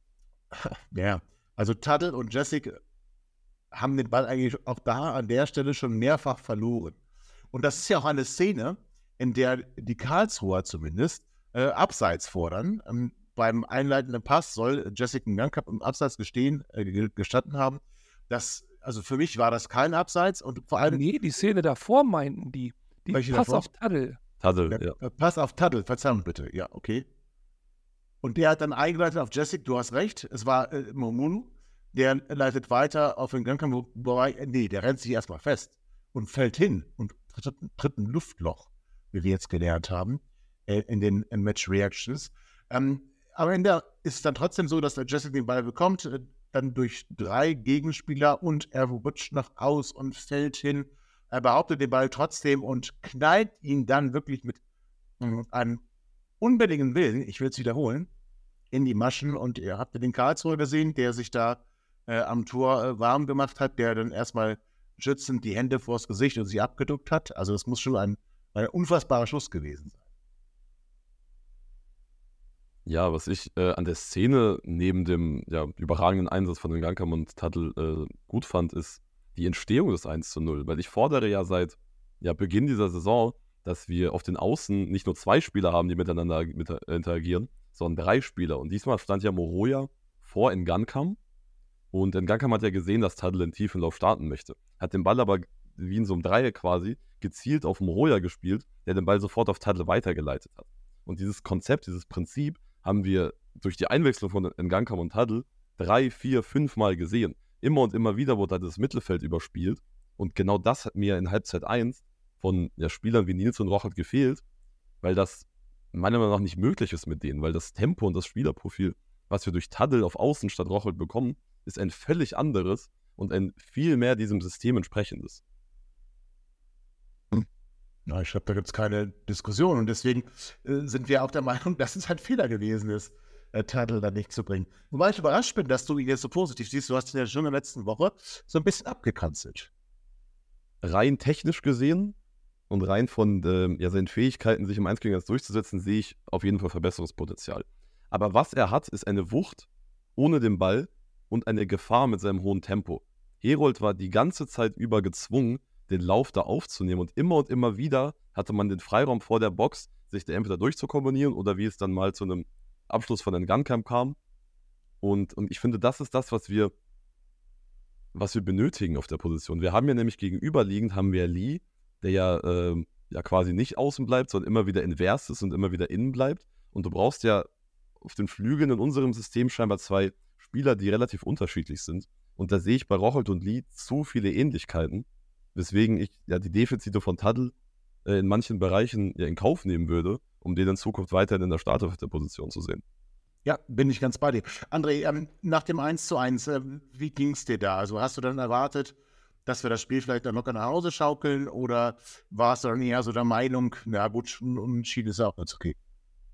ja, also Tuttle und Jessic haben den Ball eigentlich auch da an der Stelle schon mehrfach verloren. Und das ist ja auch eine Szene, in der die Karlsruher zumindest äh, Abseits fordern. Ähm, beim einleitenden Pass soll Jessic Gangkamp im Abseits gestehen, äh, gestanden haben. Das, also für mich war das kein Abseits und vor allem Nee, die Szene davor meinten die. Die Welche Pass davor? auf Taddel. Tadel, Ja, ja. äh, Pass auf Tuttle, Verzeihung bitte. Ja, okay. Und der hat dann eingeleitet auf Jessic, du hast recht, es war äh, Momunu, der leitet weiter auf den Gangkamp, wo- wobei, äh, nee, der rennt sich erstmal fest und fällt hin und tritt, tritt ein Luftloch, wie wir jetzt gelernt haben, äh, in den äh, Match-Reactions. Ähm, am Ende ist es dann trotzdem so, dass der Jessic den Ball bekommt, äh, dann durch drei Gegenspieler und er rutscht nach aus und fällt hin. Er behauptet den Ball trotzdem und knallt ihn dann wirklich mit mh, einem unbändigen Willen, ich will es wiederholen, in die Maschen. Und ihr habt ja den Karlsruher gesehen, der sich da äh, am Tor äh, warm gemacht hat, der dann erstmal schützend die Hände vors Gesicht und sie abgeduckt hat. Also das muss schon ein, ein unfassbarer Schuss gewesen sein. Ja, was ich äh, an der Szene neben dem ja, überragenden Einsatz von den Gangkamp und Tuttle äh, gut fand, ist die Entstehung des eins zu null. Weil ich fordere ja seit ja, Beginn dieser Saison, dass wir auf den Außen nicht nur zwei Spieler haben, die miteinander mit, äh, interagieren, sondern drei Spieler. Und diesmal stand ja Moroja vor Ngangkamp. Und Ngangkamp hat ja gesehen, dass Tuttle den tiefen Lauf starten möchte. Hat den Ball aber wie in so einem Dreieck quasi gezielt auf Moroja gespielt, der den Ball sofort auf Tuttle weitergeleitet hat. Und dieses Konzept, dieses Prinzip haben wir durch die Einwechslung von Ngangkamp und Tuttle drei, vier, fünf Mal gesehen. Immer und immer wieder wurde das Mittelfeld überspielt. Und genau das hat mir in Halbzeit eins von ja, Spielern wie Nils und Rochelt gefehlt, weil das meiner Meinung nach nicht möglich ist mit denen, weil das Tempo und das Spielerprofil, was wir durch Tuttle auf Außen statt Rochelt bekommen, ist ein völlig anderes und ein viel mehr diesem System entsprechendes. Ja, ich glaube, da gibt es keine Diskussion und deswegen äh, sind wir auch der Meinung, dass es ein Fehler gewesen ist, äh, Tuttle da nicht zu bringen. Wobei ich überrascht bin, dass du ihn jetzt so positiv siehst. Du hast ihn ja schon in der letzten Woche so ein bisschen abgekanzelt. Rein technisch gesehen und rein von ähm, ja, seinen Fähigkeiten, sich im eins gegen eins durchzusetzen, sehe ich auf jeden Fall Verbesserungspotenzial. Aber was er hat, ist eine Wucht ohne den Ball und eine Gefahr mit seinem hohen Tempo. Herold war die ganze Zeit über gezwungen, den Lauf da aufzunehmen und immer und immer wieder hatte man den Freiraum vor der Box, sich da entweder durchzukombinieren oder wie es dann mal zu einem Abschluss von den Gangkamp kam. Und, und ich finde, das ist das, was wir was wir benötigen auf der Position. Wir haben ja nämlich gegenüberliegend, haben wir Lee, der ja, äh, ja quasi nicht außen bleibt, sondern immer wieder invers ist und immer wieder innen bleibt. Und du brauchst ja auf den Flügeln in unserem System scheinbar zwei Spieler, die relativ unterschiedlich sind. Und da sehe ich bei Rocholt und Lee zu viele Ähnlichkeiten, weswegen ich ja die Defizite von Tadl äh, in manchen Bereichen ja in Kauf nehmen würde, um den in Zukunft weiterhin in der Startelf-Position zu sehen. Ja, bin ich ganz bei dir. André, ähm, nach dem eins zu eins, äh, wie ging es dir da? Also hast du dann erwartet, dass wir das Spiel vielleicht dann locker nach Hause schaukeln oder warst du dann eher so der Meinung, na gut, unentschieden ist auch ganz okay?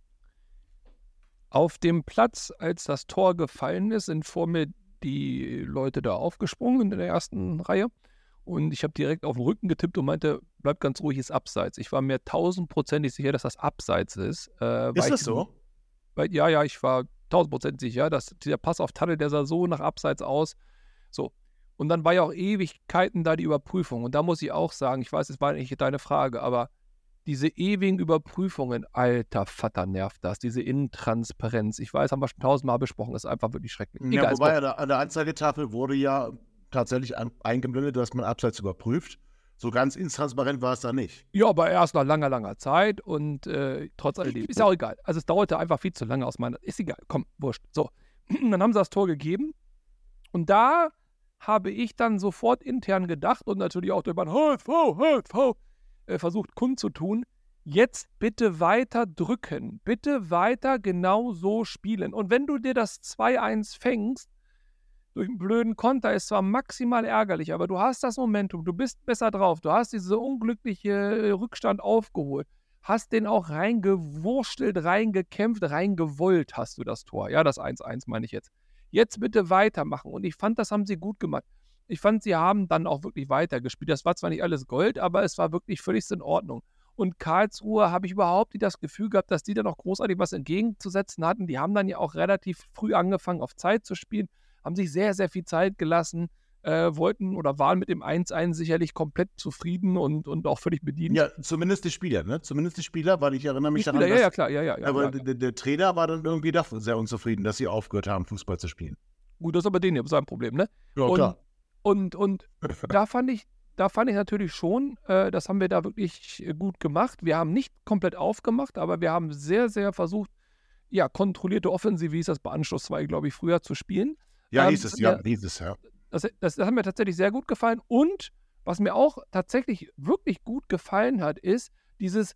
Auf dem Platz, als das Tor gefallen ist, sind vor mir die Leute da aufgesprungen in der ersten Reihe. Und ich habe direkt auf den Rücken getippt und meinte, bleib ganz ruhig, ist Abseits. Ich war mir tausendprozentig sicher, dass das Abseits ist. Äh, ist das ich, so? Weil, ja, ja, ich war tausendprozentig sicher, dass dieser Pass auf Tadl, der sah so nach Abseits aus. So. Und dann war ja auch Ewigkeiten da die Überprüfung. Und da muss ich auch sagen, ich weiß, es war nicht deine Frage, aber diese ewigen Überprüfungen, alter Vater, nervt das. Diese Intransparenz. Ich weiß, haben wir schon tausendmal besprochen, ist einfach wirklich schrecklich. Ja, Egal, wobei an der, an der Anzeigetafel wurde ja tatsächlich ein, eingeblendet, dass man Abseits überprüft. So ganz intransparent war es da nicht. Ja, aber erst nach langer, langer Zeit und äh, trotz alledem. Ist ja auch egal. Also es dauerte einfach viel zu lange aus meiner... Ist egal, komm, wurscht. So, dann haben sie das Tor gegeben und da habe ich dann sofort intern gedacht und natürlich auch durch mein H S V, H S V äh, versucht kundzutun, jetzt bitte weiter drücken, bitte weiter genau so spielen. Und wenn du dir das zwei eins fängst, durch einen blöden Konter, ist zwar maximal ärgerlich, aber du hast das Momentum, du bist besser drauf, du hast diese unglückliche Rückstand aufgeholt, hast den auch reingewurstelt, reingekämpft, reingewollt hast du das Tor. Ja, das eins eins meine ich jetzt. Jetzt bitte weitermachen. Und ich fand, das haben sie gut gemacht. Ich fand, sie haben dann auch wirklich weitergespielt. Das war zwar nicht alles Gold, aber es war wirklich völlig in Ordnung. Und Karlsruhe habe ich überhaupt nicht das Gefühl gehabt, dass die da noch großartig was entgegenzusetzen hatten. Die haben dann ja auch relativ früh angefangen, auf Zeit zu spielen, haben sich sehr, sehr viel Zeit gelassen, äh, wollten oder waren mit dem eins eins sicherlich komplett zufrieden und, und auch völlig bedient. Ja, zumindest die Spieler, ne? Zumindest die Spieler, weil ich erinnere mich die Spieler, daran, ja, dass, ja, klar, ja, ja. ja aber ja, der, der Trainer war dann irgendwie doch sehr unzufrieden, dass sie aufgehört haben, Fußball zu spielen. Gut, das ist aber denen ja sein Problem, ne? Ja, und, klar. Und, und da fand ich, da fand ich natürlich schon, äh, das haben wir da wirklich gut gemacht. Wir haben nicht komplett aufgemacht, aber wir haben sehr, sehr versucht, ja, kontrollierte Offensive, wie hieß das bei Anschluss zwei, glaube ich, früher zu spielen. Ja, ähm, hieß es, ja, hieß es, ja. Das, das, das hat mir tatsächlich sehr gut gefallen. Und was mir auch tatsächlich wirklich gut gefallen hat, ist dieses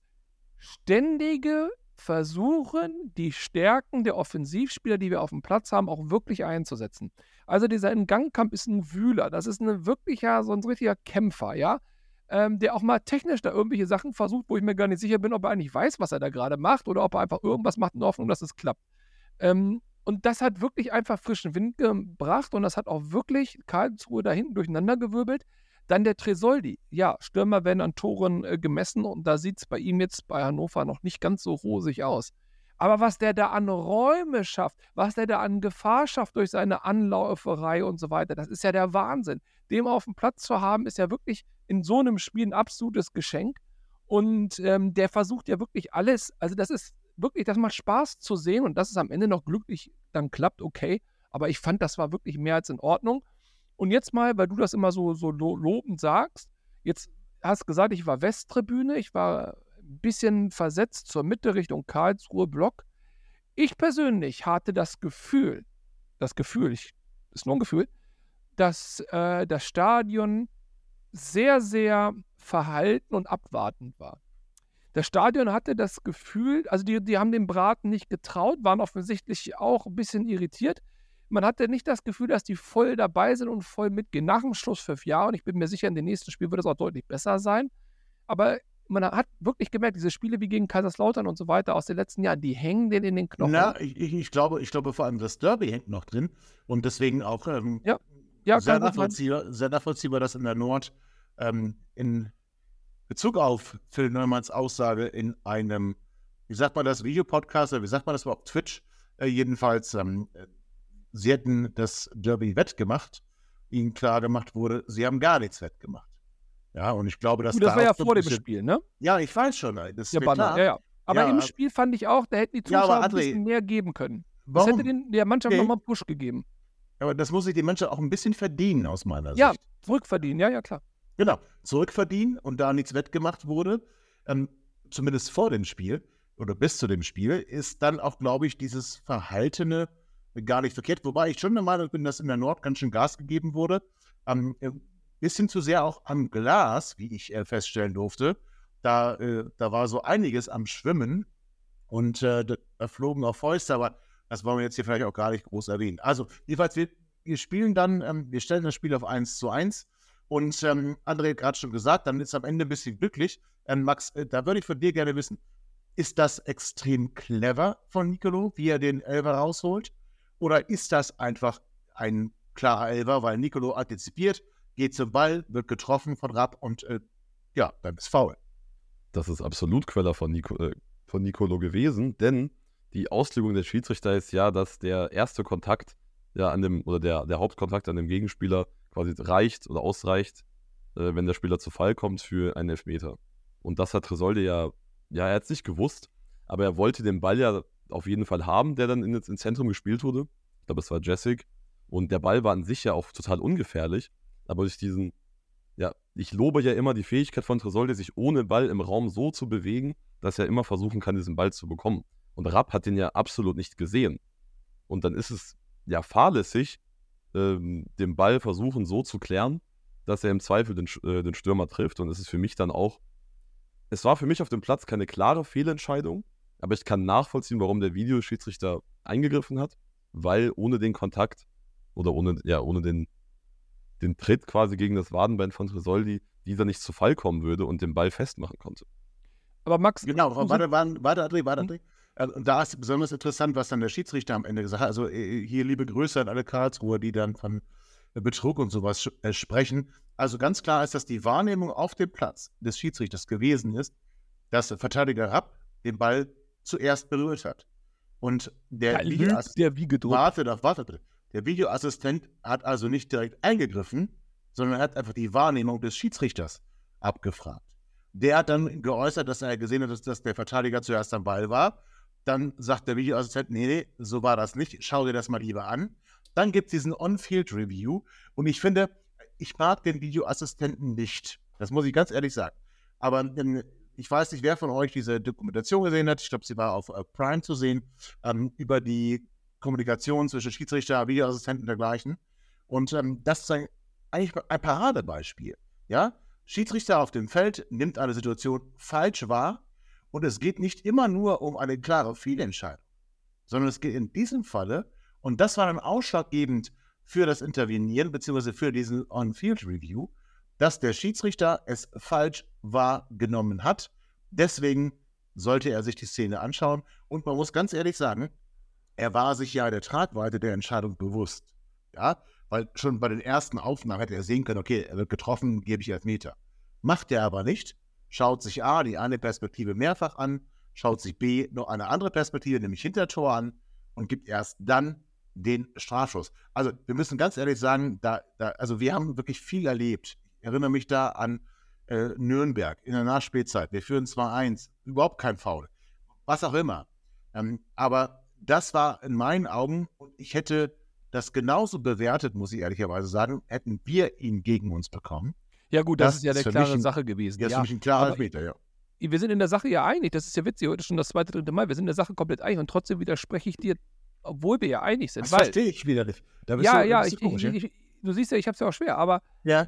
ständige Versuchen, die Stärken der Offensivspieler, die wir auf dem Platz haben, auch wirklich einzusetzen. Also dieser Ngangkamp ist ein Wühler. Das ist ein wirklicher, so ein richtiger Kämpfer, ja, ähm, der auch mal technisch da irgendwelche Sachen versucht, wo ich mir gar nicht sicher bin, ob er eigentlich weiß, was er da gerade macht oder ob er einfach irgendwas macht in der Hoffnung, dass es klappt. Ähm, Und das hat wirklich einfach frischen Wind gebracht und das hat auch wirklich Karlsruhe da hinten durcheinandergewirbelt. Dann der Tresoldi. Ja, Stürmer werden an Toren äh, gemessen und da sieht es bei ihm jetzt bei Hannover noch nicht ganz so rosig aus. Aber was der da an Räume schafft, was der da an Gefahr schafft durch seine Anlauferei und so weiter, das ist ja der Wahnsinn. Dem auf dem Platz zu haben, ist ja wirklich in so einem Spiel ein absolutes Geschenk. Und ähm, der versucht ja wirklich alles, also das ist wirklich, das macht Spaß zu sehen und dass es am Ende noch glücklich dann klappt, okay. Aber ich fand, das war wirklich mehr als in Ordnung. Und jetzt mal, weil du das immer so, so lo- lobend sagst, jetzt hast du gesagt, ich war Westtribüne, ich war ein bisschen versetzt zur Mitte Richtung Karlsruhe Block. Ich persönlich hatte das Gefühl, das Gefühl, ich, ist nur ein Gefühl, dass äh, das Stadion sehr, sehr verhalten und abwartend war. Das Stadion hatte das Gefühl, also die, die haben dem Braten nicht getraut, waren offensichtlich auch ein bisschen irritiert. Man hatte nicht das Gefühl, dass die voll dabei sind und voll mitgehen. Nach dem Schluss fünf Jahre, und ich bin mir sicher, in den nächsten Spielen wird es auch deutlich besser sein. Aber man hat wirklich gemerkt, diese Spiele wie gegen Kaiserslautern und so weiter aus den letzten Jahren, die hängen denen in den Knochen. Na, ich, ich, glaube, ich glaube vor allem, das Derby hängt noch drin und deswegen auch ähm, ja. Ja, sehr, nachvollziehbar, sehr nachvollziehbar, dass in der Nord ähm, in Bezug auf Phil Neumanns Aussage in einem, wie sagt man das, Videopodcast, oder wie sagt man das überhaupt, Twitch, äh, jedenfalls, ähm, sie hätten das Derby wettgemacht, ihnen klar gemacht wurde, sie haben gar nichts wettgemacht. Ja, und ich glaube, dass Gut, das da war ja so vor dem bisschen, Spiel, ne? Ja, ich weiß schon, das ist Ja, mir Banner, klar. ja, ja. Aber Ja, im Spiel fand ich auch, da hätten die Zuschauer ja, aber ein André, bisschen mehr geben können. Warum? Das hätte den, der Mannschaft Okay. nochmal einen Push gegeben. Aber das muss sich die Mannschaft auch ein bisschen verdienen, aus meiner Ja, Sicht. zurückverdienen, ja, ja, klar. Genau, zurückverdienen und da nichts wettgemacht wurde, ähm, zumindest vor dem Spiel oder bis zu dem Spiel, ist dann auch, glaube ich, dieses Verhaltene gar nicht verkehrt. Wobei ich schon der Meinung bin, dass in der Nord ganz schön Gas gegeben wurde. Ein ähm, bisschen zu sehr auch am Glas, wie ich äh, feststellen durfte. Da, äh, da war so einiges am Schwimmen und äh, da, da flogen auch Fäuste, aber das wollen wir jetzt hier vielleicht auch gar nicht groß erwähnen. Also, jedenfalls, wir, wir spielen dann, ähm, wir stellen das Spiel auf eins zu eins. Und ähm, André hat gerade schon gesagt, dann ist am Ende ein bisschen glücklich. Ähm, Max, äh, da würde ich von dir gerne wissen, ist das extrem clever von Nicolo, wie er den Elfer rausholt? Oder ist das einfach ein klarer Elfer, weil Nicolo antizipiert, geht zum Ball, wird getroffen von Rapp und äh, ja, dann ist Foul. Das ist absolut Queller von, Nico, äh, von Nicolo gewesen, denn die Auslegung der Schiedsrichter ist ja, dass der erste Kontakt ja an dem, oder der, der Hauptkontakt an dem Gegenspieler quasi reicht oder ausreicht, äh, wenn der Spieler zu Fall kommt für einen Elfmeter. Und das hat Tresoldi ja, ja, er hat es nicht gewusst, aber er wollte den Ball ja auf jeden Fall haben, der dann in, ins Zentrum gespielt wurde. Ich glaube, es war Jessic. Und der Ball war an sich ja auch total ungefährlich, aber durch diesen, ja, ich lobe ja immer die Fähigkeit von Tresoldi, sich ohne Ball im Raum so zu bewegen, dass er immer versuchen kann, diesen Ball zu bekommen. Und Rapp hat den ja absolut nicht gesehen. Und dann ist es ja fahrlässig, ähm, den Ball versuchen so zu klären, dass er im Zweifel den, äh, den Stürmer trifft. Und es ist für mich dann auch, es war für mich auf dem Platz keine klare Fehlentscheidung, aber ich kann nachvollziehen, warum der Videoschiedsrichter eingegriffen hat, weil ohne den Kontakt oder ohne, ja, ohne den, den Tritt quasi gegen das Wadenbein von Tresoldi dieser nicht zu Fall kommen würde und den Ball festmachen konnte. Aber Max... Genau, warte, warte, warte, André, warte, André. Also, und da ist besonders interessant, was dann der Schiedsrichter am Ende gesagt hat. Also hier liebe Grüße an alle Karlsruher, die dann von Betrug und sowas äh, sprechen. Also ganz klar ist, dass die Wahrnehmung auf dem Platz des Schiedsrichters gewesen ist, dass der Verteidiger Rapp den Ball zuerst berührt hat. Und der Da Videoassistent, lügt der wie gedruckt. warte doch, warte bitte. Der Videoassistent hat also nicht direkt eingegriffen, sondern hat einfach die Wahrnehmung des Schiedsrichters abgefragt. Der hat dann geäußert, dass er gesehen hat, dass, dass der Verteidiger zuerst am Ball war. Dann sagt der Videoassistent, nee, nee, so war das nicht, schau dir das mal lieber an. Dann gibt es diesen On-Field-Review und ich finde, ich mag den Videoassistenten nicht. Das muss ich ganz ehrlich sagen. Aber ähm, ich weiß nicht, wer von euch diese Dokumentation gesehen hat. Ich glaube, sie war auf äh, Prime zu sehen, ähm, über die Kommunikation zwischen Schiedsrichter, Videoassistenten und dergleichen. Und ähm, das ist ein, eigentlich ein Paradebeispiel. Ja? Schiedsrichter auf dem Feld nimmt eine Situation falsch wahr. Und es geht nicht immer nur um eine klare Fehlentscheidung, sondern es geht in diesem Falle, und das war dann ausschlaggebend für das Intervenieren bzw. für diesen On-Field-Review, dass der Schiedsrichter es falsch wahrgenommen hat. Deswegen sollte er sich die Szene anschauen. Und man muss ganz ehrlich sagen, er war sich ja der Tragweite der Entscheidung bewusst. Ja, weil schon bei den ersten Aufnahmen hätte er sehen können, okay, er wird getroffen, gebe ich Elfmeter. Macht er aber nicht. Schaut sich A, die eine Perspektive mehrfach an, schaut sich B, noch eine andere Perspektive, nämlich Hintertor an und gibt erst dann den Strafschuss. Also wir müssen ganz ehrlich sagen, da, da, also wir haben wirklich viel erlebt. Ich erinnere mich da an äh, Nürnberg in der Nachspielzeit. Wir führen zwei eins, überhaupt kein Foul, was auch immer. Ähm, aber das war in meinen Augen, und ich hätte das genauso bewertet, muss ich ehrlicherweise sagen, hätten wir ihn gegen uns bekommen. Ja gut, das, Das ist ja ist eine für mich klare ein- Sache gewesen. Das ist Ja, für mich ein klarer aber Elfmeter, ja. wir sind in der Sache ja einig. Das ist ja witzig. Heute ist schon das zweite, dritte Mal. Wir sind in der Sache komplett einig und trotzdem widerspreche ich dir, obwohl wir ja einig sind. Das Weil, verstehe ich wieder nicht. Da bist ja, du, ja, bist ich, du komisch, ich, ich, du siehst ja, ich habe es ja auch schwer, aber ja?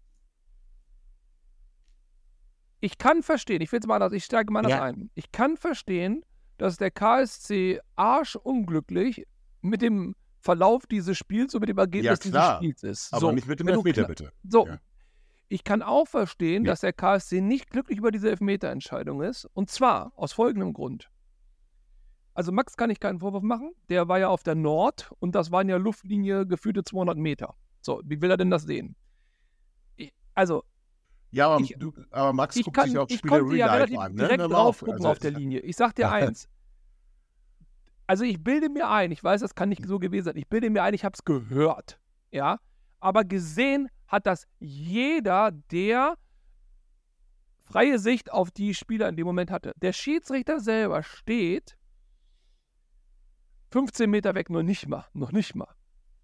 ich kann verstehen, ich will es mal anders, ich steige mal anders Ja. ein. Ich kann verstehen, dass der K S C arschunglücklich mit dem Verlauf dieses Spiels und mit dem Ergebnis dieses klar. Spiels ist. Aber so, nicht mit dem wenn du Elfmeter, kla- bitte. So, Ja. ich kann auch verstehen, Ja. dass der K S C nicht glücklich über diese Elfmeterentscheidung ist. Und zwar aus folgendem Grund. Also Max kann ich keinen Vorwurf machen. Der war ja auf der Nord und das waren ja Luftlinie gefühlte zweihundert Meter. So, wie will er denn das sehen? Ich, also, Ja, aber, Ich- du, aber Max ich, guckt kann, sich auch ich Spiele konnte ja Real relativ Life an. Ne? direkt Hör mal drauf auf. gucken Also, auf der Linie. Ich sag dir eins. Also ich bilde mir ein, ich weiß, das kann nicht so gewesen sein, ich bilde mir ein, ich habe es gehört. Ja, aber gesehen hat das jeder, der freie Sicht auf die Spieler in dem Moment hatte. Der Schiedsrichter selber steht fünfzehn Meter weg, noch nicht mal, noch nicht mal.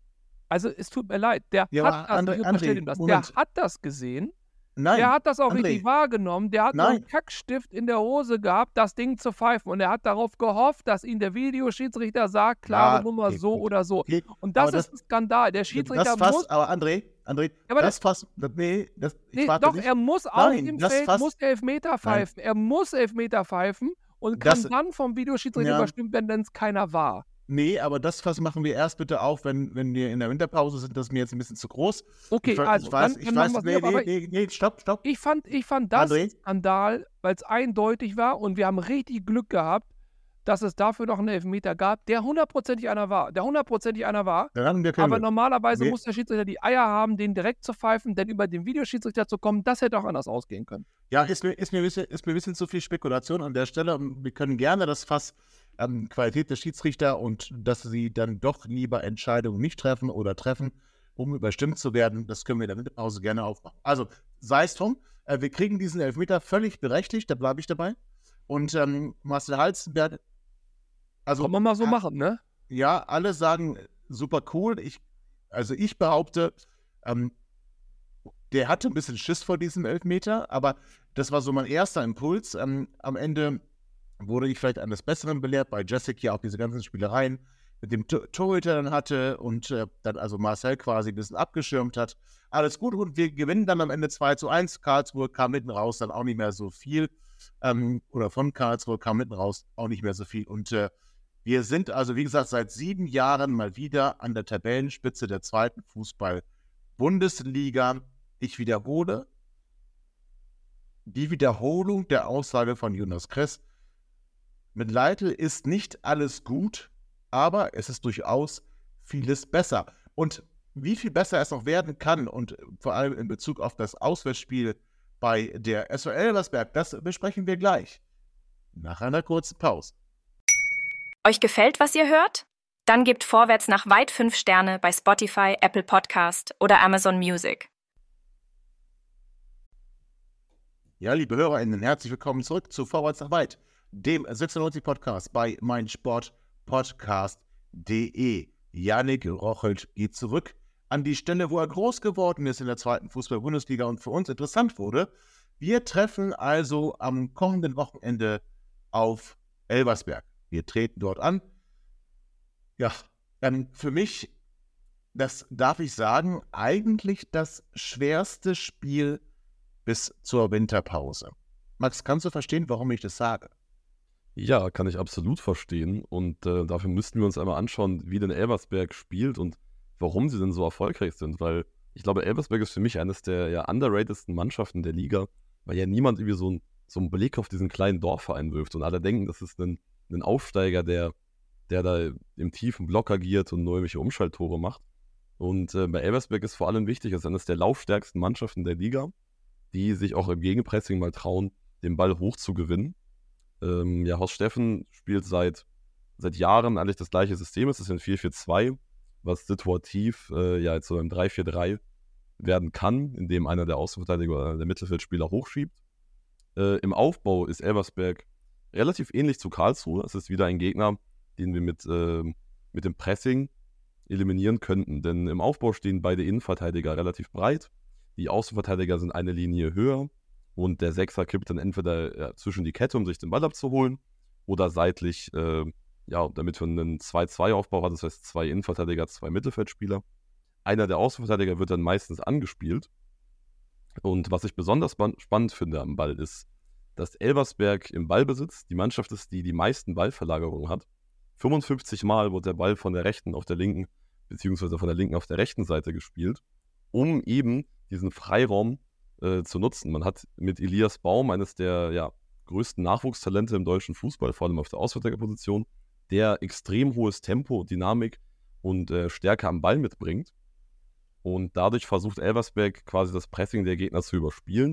Also es tut mir leid, der Ja, hat aber das, André, ich unterstelle André, ihm das, der Moment. hat das gesehen, Nein, der hat das auch André, richtig wahrgenommen, der hat nur einen nein. Kackstift in der Hose gehabt, das Ding zu pfeifen und er hat darauf gehofft, dass ihm der Videoschiedsrichter sagt, klare Ja, Nummer okay, so gut. oder so. Okay, Und aber das ist das, ein Skandal. Der das Schiedsrichter Fass, muss, aber André, André, aber das Fass, das, nee, das, ich nee, warte doch, nicht. er muss auf Nein, dem das Feld, Fass, muss Elfmeter nein, pfeifen. Er muss Elfmeter pfeifen und kann das, dann vom Videoschiedsrichter ja, überstimmt werden, wenn es keiner war. nee, aber das Fass machen wir erst bitte auf, wenn, wenn wir in der Winterpause sind. Das ist mir jetzt ein bisschen zu groß. Ich, Okay, ver- also, ich weiß, dann, ich dann machen weiß, wir es nee, nicht, aber nee, nee, nee, stopp, stopp. ich fand, ich fand das ein André, Skandal, weil es eindeutig war und wir haben richtig Glück gehabt, dass es dafür noch einen Elfmeter gab, der hundertprozentig einer war. Der hundertprozentig einer war. dann haben wir kein Aber Glück. normalerweise Wir, muss der Schiedsrichter die Eier haben, den direkt zu pfeifen, denn über den Videoschiedsrichter zu kommen, das hätte auch anders ausgehen können. ja, ist mir, ist, mir ein bisschen, ist mir ein bisschen zu viel Spekulation an der Stelle. Wir können gerne das Fass ähm, Qualität der Schiedsrichter und dass sie dann doch lieber Entscheidungen nicht treffen oder treffen, um überstimmt zu werden, das können wir in der Winterpause gerne aufmachen. Also, sei es drum, äh, wir kriegen diesen Elfmeter völlig berechtigt, da bleibe ich dabei. Und ähm, Marcel Halstenberg, also Kann man mal so ha- machen, ne? ja, alle sagen, äh, super cool. Ich, also ich behaupte, ähm, der hatte ein bisschen Schiss vor diesem Elfmeter, aber das war so mein erster Impuls. Ähm, am Ende wurde ich vielleicht eines Besseren belehrt, bei Jessic ja auch diese ganzen Spielereien mit dem Tor- Torhüter dann hatte und äh, dann also Marcel quasi ein bisschen abgeschirmt hat. Alles gut und wir gewinnen dann am Ende zwei zu eins. Karlsruhe kam mitten raus, dann auch nicht mehr so viel. Ähm, oder von Karlsruhe kam mitten raus auch nicht mehr so viel. Und äh, wir sind also, wie gesagt, seit sieben Jahren mal wieder an der Tabellenspitze der zweiten Fußball-Bundesliga. Ich wiederhole die Wiederholung der Aussage von Jonas Kress. Mit Leitl ist nicht alles gut, aber es ist durchaus vieles besser. Und wie viel besser es noch werden kann und vor allem in Bezug auf das Auswärtsspiel bei der S V Elversberg, das besprechen wir gleich nach einer kurzen Pause. Euch gefällt, was ihr hört? Dann gebt Vorwärts nach weit fünf Sterne bei Spotify, Apple Podcast oder Amazon Music. Ja, liebe HörerInnen, herzlich willkommen zurück zu Vorwärts nach weit, dem sechsundneunzig-Podcast bei meinsportpodcast punkt de. Yannick Rochelt geht zurück an die Stelle, wo er groß geworden ist in der zweiten Fußball-Bundesliga und für uns interessant wurde. Wir treffen also am kommenden Wochenende auf Elversberg. Wir treten dort an. Ja, dann für mich, das darf ich sagen, eigentlich das schwerste Spiel bis zur Winterpause. Max, kannst du verstehen, warum ich das sage? Ja, kann ich absolut verstehen. Und äh, dafür müssten wir uns einmal anschauen, wie denn Elversberg spielt und warum sie denn so erfolgreich sind. Weil ich glaube, Elversberg ist für mich eines der ja underratedsten Mannschaften der Liga, weil ja niemand irgendwie so, ein, so einen Blick auf diesen kleinen Dorfverein wirft. Und alle denken, das ist ein, ein Aufsteiger, der, der da im tiefen Block agiert und nur irgendwelche Umschalttore macht. Und äh, bei Elversberg ist vor allem wichtig, es ist eines der laufstärksten Mannschaften der Liga, die sich auch im Gegenpressing mal trauen, den Ball hoch zu gewinnen. Ähm, ja, Horst Steffen spielt seit, seit Jahren eigentlich das gleiche System. Es ist ein vier vier zwei, was situativ äh, ja jetzt so ein drei vier drei werden kann, indem einer der Außenverteidiger oder der Mittelfeldspieler hochschiebt. Äh, Im Aufbau ist Elversberg relativ ähnlich zu Karlsruhe. Es ist wieder ein Gegner, den wir mit, äh, mit dem Pressing eliminieren könnten. Denn im Aufbau stehen beide Innenverteidiger relativ breit. Die Außenverteidiger sind eine Linie höher und der Sechser kippt dann entweder ja, zwischen die Kette, um sich den Ball abzuholen, oder seitlich, äh, ja, damit man einen zwei zwei Aufbau hat, das heißt zwei Innenverteidiger, zwei Mittelfeldspieler. Einer der Außenverteidiger wird dann meistens angespielt. Und was ich besonders spannend finde am Ball ist, dass Elversberg im Ballbesitz die Mannschaft ist, die die meisten Ballverlagerungen hat. fünfundfünfzig Mal wird der Ball von der rechten auf der linken, beziehungsweise von der linken auf der rechten Seite gespielt, um eben diesen Freiraum äh, zu nutzen. Man hat mit Elias Baum, eines der ja, größten Nachwuchstalente im deutschen Fußball, vor allem auf der Auswärterposition, der extrem hohes Tempo, Dynamik und äh, Stärke am Ball mitbringt. Und dadurch versucht Elversberg quasi das Pressing der Gegner zu überspielen.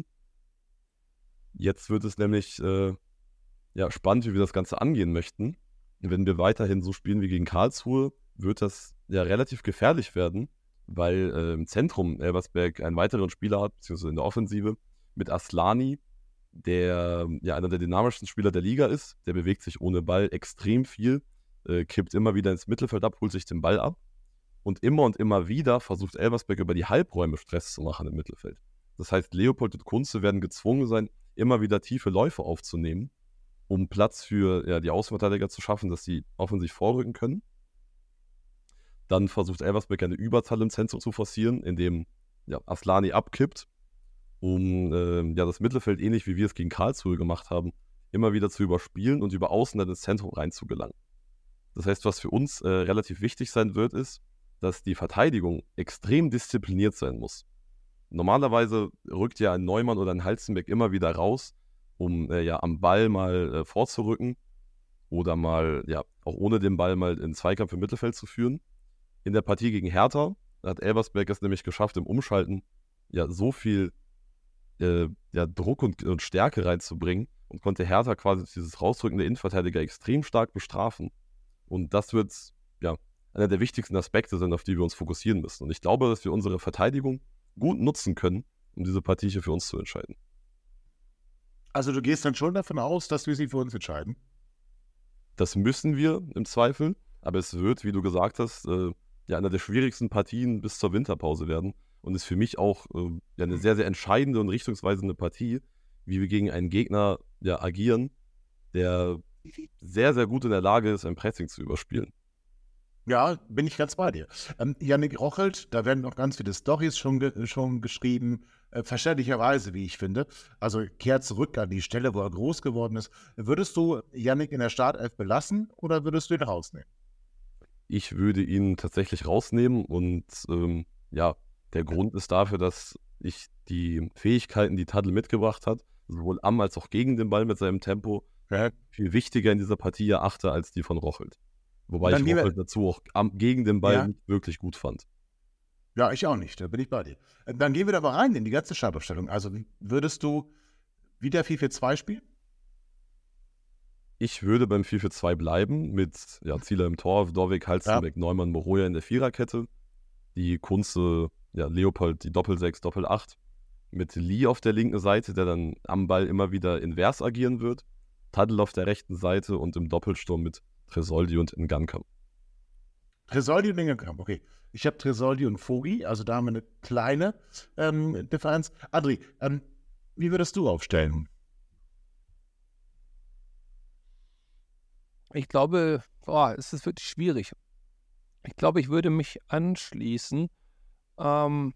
Jetzt wird es nämlich äh, ja, spannend, wie wir das Ganze angehen möchten. Wenn wir weiterhin so spielen wie gegen Karlsruhe, wird das ja relativ gefährlich werden, weil äh, im Zentrum Elversberg einen weiteren Spieler hat, beziehungsweise in der Offensive, mit Aslani, der ja einer der dynamischsten Spieler der Liga ist. Der bewegt sich ohne Ball extrem viel, äh, kippt immer wieder ins Mittelfeld ab, holt sich den Ball ab. Und immer und immer wieder versucht Elversberg über die Halbräume Stress zu machen im Mittelfeld. Das heißt, Leopold und Kunze werden gezwungen sein, immer wieder tiefe Läufe aufzunehmen, um Platz für ja, die Außenverteidiger zu schaffen, dass sie offensiv vorrücken können. Dann versucht Elversberg eine Überzahl im Zentrum zu forcieren, indem ja, Aslani abkippt, um äh, ja, das Mittelfeld, ähnlich wie wir es gegen Karlsruhe gemacht haben, immer wieder zu überspielen und über außen dann ins Zentrum reinzugelangen. Das heißt, was für uns äh, relativ wichtig sein wird, ist, dass die Verteidigung extrem diszipliniert sein muss. Normalerweise rückt ja ein Neumann oder ein Halstenberg immer wieder raus, um äh, ja am Ball mal äh, vorzurücken oder mal, ja, auch ohne den Ball mal in Zweikampf im Mittelfeld zu führen. In der Partie gegen Hertha hat Elversberg es nämlich geschafft, im Umschalten ja so viel äh, ja, Druck und, und Stärke reinzubringen und konnte Hertha quasi dieses Rausrücken der Innenverteidiger extrem stark bestrafen. Und das wird ja einer der wichtigsten Aspekte sein, auf die wir uns fokussieren müssen. Und ich glaube, dass wir unsere Verteidigung gut nutzen können, um diese Partie hier für uns zu entscheiden. Also du gehst dann schon davon aus, dass wir sie für uns entscheiden? Das müssen wir im Zweifel, aber es wird, wie du gesagt hast, äh, ja einer der schwierigsten Partien bis zur Winterpause werden und ist für mich auch äh, ja, eine sehr, sehr entscheidende und richtungsweisende Partie, wie wir gegen einen Gegner ja, agieren, der sehr, sehr gut in der Lage ist, ein Pressing zu überspielen. Ja, bin ich ganz bei dir. Ähm, Yannick Rochelt, da werden noch ganz viele Storys schon, ge schon geschrieben, äh, verständlicherweise, wie ich finde. Also kehrt zurück an die Stelle, wo er groß geworden ist. Würdest du Yannick in der Startelf belassen oder würdest du ihn rausnehmen? Ich würde ihn tatsächlich rausnehmen und ähm, ja, der Grund ist dafür, dass ich die Fähigkeiten, die Tadl mitgebracht hat, sowohl am als auch gegen den Ball mit seinem Tempo, Ja. viel wichtiger in dieser Partie erachte als die von Rochelt. Wobei Dann ich gehen wir- Rochelt dazu auch am, gegen den Ball Ja. nicht wirklich gut fand. Ja, ich auch nicht, da bin ich bei dir. Äh, Dann gehen wir da mal rein in die ganze Startaufstellung. Also würdest du wieder vier vier zwei spielen? Ich würde beim vier vier zwei bleiben mit ja, Zieler im Tor, Dorwig, Halstenbeck, Neumann, Moroja in der Viererkette. Die Kunze, ja, Leopold, die Doppelsechs, Doppelacht. Mit Lee auf der linken Seite, der dann am Ball immer wieder invers agieren wird. Tadl auf der rechten Seite und im Doppelsturm mit Tresoldi und Ngannou. Tresoldi und Ingekamp, okay. Ich habe Tresoldi und Vogi, also da haben wir eine kleine ähm, Differenz. Adri, ähm, wie würdest du aufstellen? Ich glaube, boah, es ist wirklich schwierig. Ich glaube, ich würde mich anschließen. Ähm,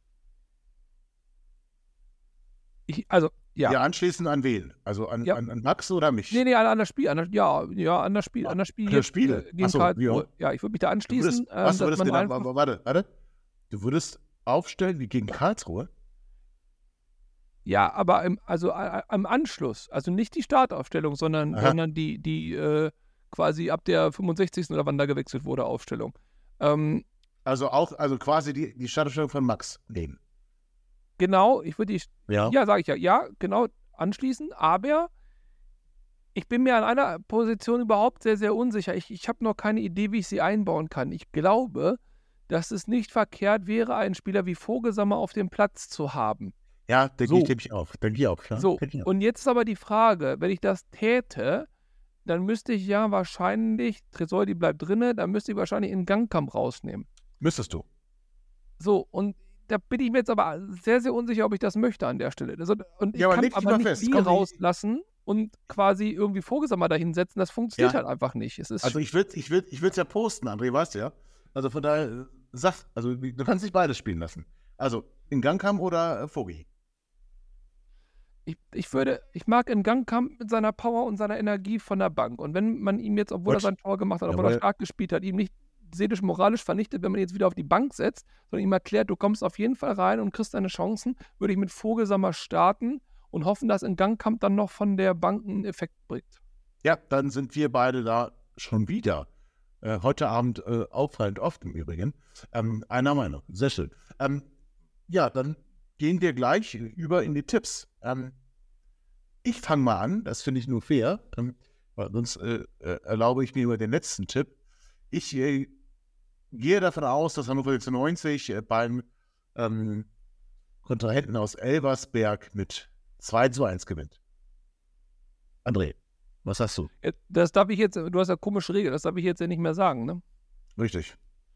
ich, also, ja. Ja, anschließend an wen? Also an, Ja. an, an Max oder mich? Nee, nee, an, an das Spiel. An das, ja, ja, an das Spiel. An das Spiel, An das Spiel? äh, gegen Ach so, Karlsruhe. ja. Ja, ich würde mich da Du anschließen. würdest, was, du ähm, würdest dass man genau, einfach, warte, warte. Du würdest aufstellen wie gegen Karlsruhe? ja, aber im, also äh, im Anschluss. Also nicht die Startaufstellung, sondern, Aha. sondern die, die äh, quasi ab der fünfundsechzigsten oder wann da gewechselt wurde, Aufstellung. Ähm, Also auch, also quasi die, die Startaufstellung von Max nehmen. genau, ich würde die Ja. Ja, sage ich ja. Ja, genau, anschließen. Aber ich bin mir an einer Position überhaupt sehr, sehr unsicher. Ich, ich habe noch keine Idee, wie ich sie einbauen kann. Ich glaube, dass es nicht verkehrt wäre, einen Spieler wie Vogelsammer auf dem Platz zu haben. Ja, denke So. ich, denke ich auch. Denke ich auch, klar. So, Denke ich auch. und jetzt ist aber die Frage, wenn ich das täte, dann müsste ich ja wahrscheinlich, Tresoldi bleibt drinne, dann müsste ich wahrscheinlich in Gangkamp rausnehmen. Müsstest du. So, und da bin ich mir jetzt aber sehr, sehr unsicher, ob ich das möchte an der Stelle. Also, und ich Ja, aber kann leg dich aber mal nicht fest. die Komm, ich- rauslassen und quasi irgendwie Vogelsammer da hinsetzen. Das funktioniert Ja. halt einfach nicht. Es ist Also ich würde ich würd, ich würd's ja posten, André, weißt du ja. Also von daher, äh, sag, also du kannst nicht beides spielen lassen. Also in Gangkamp oder äh, Vogi. ich, ich würde, ich mag in Gangkamp mit seiner Power und seiner Energie von der Bank. Und wenn man ihm jetzt, obwohl er Gut. sein Tor gemacht hat, obwohl Jawohl. er stark gespielt hat, ihm nicht seelisch, moralisch vernichtet, wenn man ihn jetzt wieder auf die Bank setzt, sondern ihm erklärt, du kommst auf jeden Fall rein und kriegst deine Chancen, würde ich mit Vogelsammer starten und hoffen, dass in Gangkamp dann noch von der Bank einen Effekt bringt. Ja, dann sind wir beide da schon wieder. Äh, heute Abend äh, auffallend oft im Übrigen. Ähm, einer Meinung. Sehr schön. Ähm, ja, dann gehen wir gleich über in die Tipps. Ähm, ich fange mal an, das finde ich nur fair, ähm, weil sonst äh, äh, erlaube ich mir über den letzten Tipp. Ich äh, gehe davon aus, dass Hannover sechsundneunzig äh, beim ähm, Kontrahenten aus Elversberg mit zwei zu eins gewinnt. André, was hast du? Das darf ich jetzt, du hast ja komische Regeln, das darf ich jetzt ja nicht mehr sagen, ne? Richtig.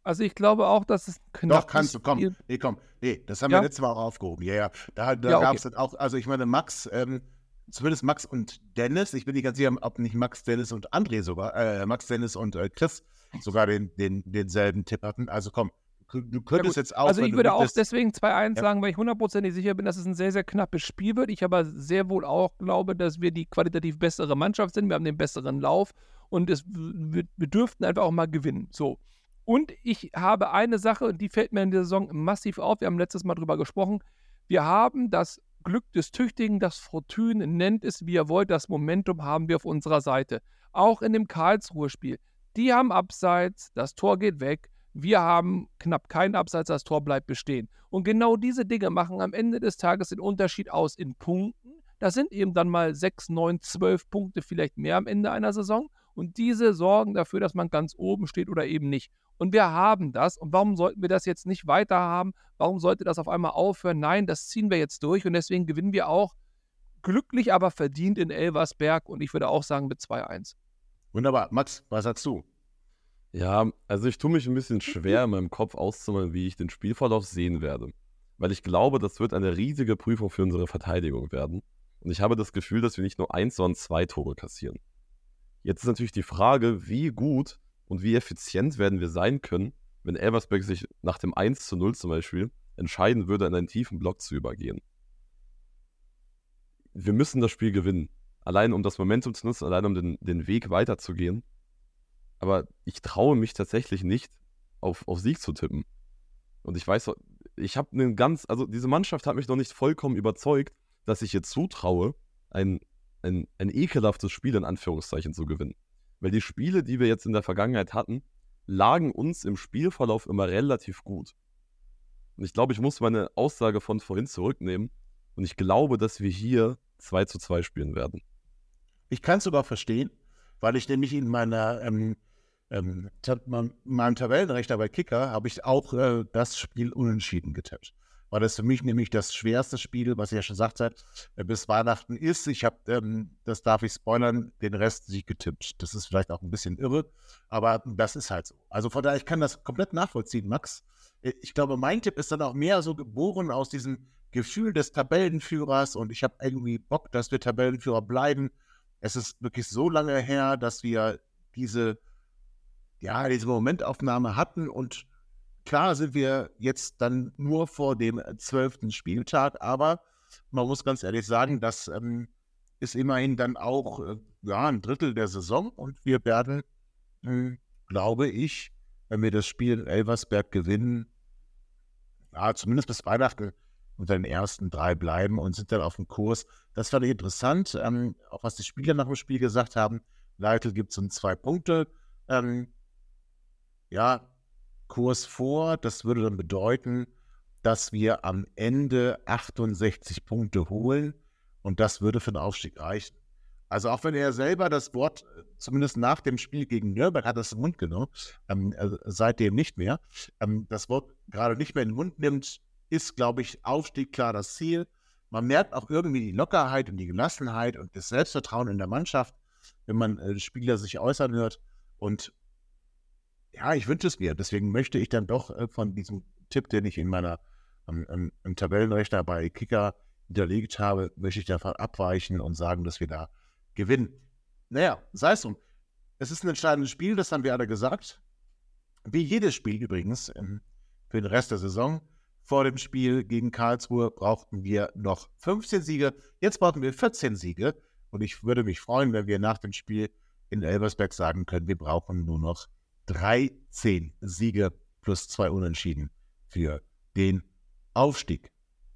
Also ich glaube auch, dass es knapp Doch, kannst du, komm. Spiel. Nee, komm. Nee, das haben Ja? wir letztes Mal auch aufgehoben. Ja, ja. Da, da Ja, gab okay. es auch, also ich meine, Max, ähm, zumindest Max und Dennis, ich bin nicht ganz sicher, ob nicht Max, Dennis und André sogar, äh, Max, Dennis und äh, Chris sogar den, den, denselben Tipp hatten. Also komm, du, du könntest Ja, jetzt auch, also wenn ich du würde auch möchtest- deswegen zwei eins Ja. sagen, weil ich hundertprozentig sicher bin, dass es ein sehr, sehr knappes Spiel wird. Ich aber sehr wohl auch glaube, dass wir die qualitativ bessere Mannschaft sind. Wir haben den besseren Lauf und es, wir, wir dürften einfach auch mal gewinnen. So. Und ich habe eine Sache, und die fällt mir in der Saison massiv auf. Wir haben letztes Mal drüber gesprochen. Wir haben das Glück des Tüchtigen, das Fortune, nennt es wie ihr wollt, das Momentum haben wir auf unserer Seite. Auch in dem Karlsruhe-Spiel. Die haben Abseits, das Tor geht weg. Wir haben knapp keinen Abseits, das Tor bleibt bestehen. Und genau diese Dinge machen am Ende des Tages den Unterschied aus in Punkten. Das sind eben dann mal sechs, neun, zwölf Punkte, vielleicht mehr am Ende einer Saison. Und diese sorgen dafür, dass man ganz oben steht oder eben nicht. Und wir haben das. Und warum sollten wir das jetzt nicht weiter haben? Warum sollte das auf einmal aufhören? Nein, das ziehen wir jetzt durch. Und deswegen gewinnen wir auch glücklich, aber verdient in Elversberg. Und ich würde auch sagen mit zwei eins. Wunderbar. Max, was sagst du? Ja, also ich tue mich ein bisschen schwer in meinem Kopf auszumalen, wie ich den Spielverlauf sehen werde. Weil ich glaube, das wird eine riesige Prüfung für unsere Verteidigung werden. Und ich habe das Gefühl, dass wir nicht nur eins, sondern zwei Tore kassieren. Jetzt ist natürlich die Frage, wie gut und wie effizient werden wir sein können, wenn Elversberg sich nach dem eins zu null zum Beispiel entscheiden würde, in einen tiefen Block zu übergehen. Wir müssen das Spiel gewinnen. Allein um das Momentum zu nutzen, allein um den, den Weg weiterzugehen. Aber ich traue mich tatsächlich nicht, auf, auf Sieg zu tippen. Und ich weiß, ich habe einen ganz, also diese Mannschaft hat mich noch nicht vollkommen überzeugt, dass ich ihr zutraue, ein, ein, ein ekelhaftes Spiel in Anführungszeichen zu gewinnen. Weil die Spiele, die wir jetzt in der Vergangenheit hatten, lagen uns im Spielverlauf immer relativ gut. Und ich glaube, ich muss meine Aussage von vorhin zurücknehmen. Und ich glaube, dass wir hier zwei zu zwei spielen werden. Ich kann es sogar verstehen, weil ich nämlich in meiner ähm, ähm, ta- mein- meinem Tabellenrechner bei Kicker habe ich auch äh, das Spiel unentschieden getippt. Weil das für mich nämlich das schwerste Spiel, was ich ja schon gesagt habe, äh, bis Weihnachten ist. Ich habe, ähm, das darf ich spoilern, den Rest nicht getippt. Das ist vielleicht auch ein bisschen irre, aber das ist halt so. Also von daher, ich kann das komplett nachvollziehen, Max. Äh, Ich glaube, mein Tipp ist dann auch mehr so geboren aus diesem Gefühl des Tabellenführers und ich habe irgendwie Bock, dass wir Tabellenführer bleiben. Es ist wirklich so lange her, dass wir diese, ja, diese Momentaufnahme hatten und klar sind wir jetzt dann nur vor dem zwölften Spieltag, aber man muss ganz ehrlich sagen, das ähm, ist immerhin dann auch äh, ja, ein Drittel der Saison und wir werden, äh, glaube ich, wenn wir das Spiel in Elversberg gewinnen, ja, zumindest bis Weihnachten unter den ersten drei bleiben und sind dann auf dem Kurs. Das fand ich interessant, ähm, auch was die Spieler nach dem Spiel gesagt haben. Leitl gibt es um zwei Punkte. Ähm, ja, Kurs vor, das würde dann bedeuten, dass wir am Ende achtundsechzig Punkte holen und das würde für den Aufstieg reichen. Also auch wenn er selber das Wort, zumindest nach dem Spiel gegen Nürnberg, hat das im Mund genommen, ähm, äh, seitdem nicht mehr, ähm, das Wort gerade nicht mehr in den Mund nimmt, ist, glaube ich, Aufstieg klar das Ziel. Man merkt auch irgendwie die Lockerheit und die Gelassenheit und das Selbstvertrauen in der Mannschaft, wenn man äh, Spieler sich äußern hört. Und ja, ich wünsche es mir. Deswegen möchte ich dann doch äh, von diesem Tipp, den ich in meiner ähm, ähm, im Tabellenrechner bei Kicker hinterlegt habe, möchte ich davon abweichen und sagen, dass wir da gewinnen. Naja, sei es drum. Es ist ein entscheidendes Spiel, das haben wir alle gesagt. Wie jedes Spiel übrigens ähm, für den Rest der Saison. Vor dem Spiel gegen Karlsruhe brauchten wir noch fünfzehn Siege. Jetzt brauchen wir vierzehn Siege. Und ich würde mich freuen, wenn wir nach dem Spiel in Elversberg sagen können, wir brauchen nur noch dreizehn Siege plus zwei Unentschieden für den Aufstieg.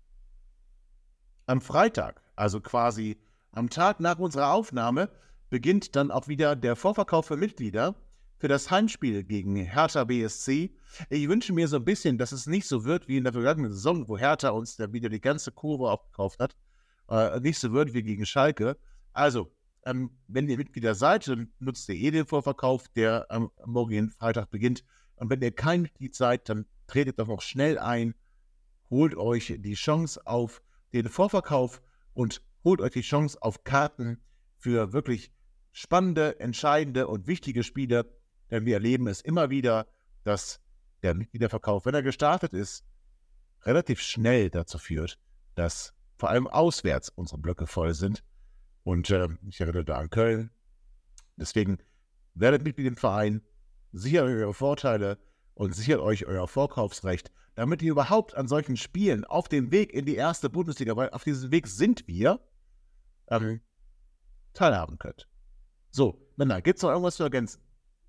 Am Freitag, also quasi am Tag nach unserer Aufnahme, beginnt dann auch wieder der Vorverkauf für Mitglieder für das Heimspiel gegen Hertha B S C. Ich wünsche mir so ein bisschen, dass es nicht so wird wie in der vergangenen Saison, wo Hertha uns dann wieder die ganze Kurve aufgekauft hat. Äh, nicht so wird wie gegen Schalke. Also, ähm, wenn ihr Mitglieder seid, dann nutzt ihr eh den Vorverkauf, der am morgigen Freitag beginnt. Und wenn ihr kein Mitglied seid, dann tretet doch noch schnell ein, holt euch die Chance auf den Vorverkauf und holt euch die Chance auf Karten für wirklich spannende, entscheidende und wichtige Spiele. Denn wir erleben es immer wieder, dass der Mitgliederverkauf, wenn er gestartet ist, relativ schnell dazu führt, dass vor allem auswärts unsere Blöcke voll sind. Und äh, ich erinnere da an Köln. Deswegen werdet Mitglied im Verein, sichert euch eure Vorteile und sichert euch euer Vorkaufsrecht, damit ihr überhaupt an solchen Spielen auf dem Weg in die erste Bundesliga, weil auf diesem Weg sind wir, ähm, teilhaben könnt. So, Männer, gibt es noch irgendwas zu ergänzen?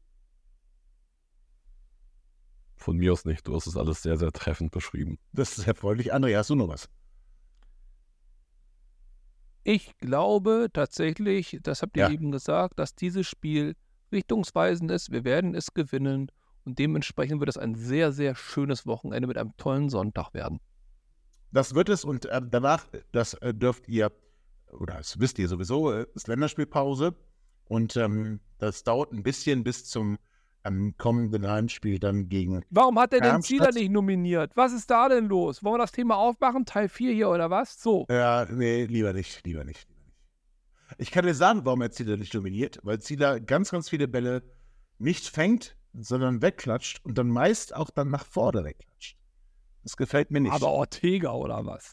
Von mir aus nicht. Du hast es alles sehr, sehr treffend beschrieben. Das ist sehr freundlich. André, hast du noch was? Ich glaube tatsächlich, das habt ihr Ja. eben gesagt, dass dieses Spiel richtungsweisend ist. Wir werden es gewinnen und dementsprechend wird es ein sehr, sehr schönes Wochenende mit einem tollen Sonntag werden. Das wird es und ähm, danach, das äh, dürft ihr, oder das wisst ihr sowieso, äh, ist Länderspielpause und ähm, das dauert ein bisschen bis zum ähm, kommenden Heimspiel dann gegen Warum hat er denn Darmstadt. Zieler nicht nominiert? Was ist da denn los? Wollen wir das Thema aufmachen? Teil vier hier oder was? So. Ja, nee, lieber nicht, lieber nicht, lieber nicht. Ich kann dir sagen, warum er Zieler nicht dominiert, weil Zieler ganz, ganz viele Bälle nicht fängt, sondern wegklatscht und dann meist auch dann nach vorne wegklatscht. Das gefällt mir nicht. Aber Ortega oder was?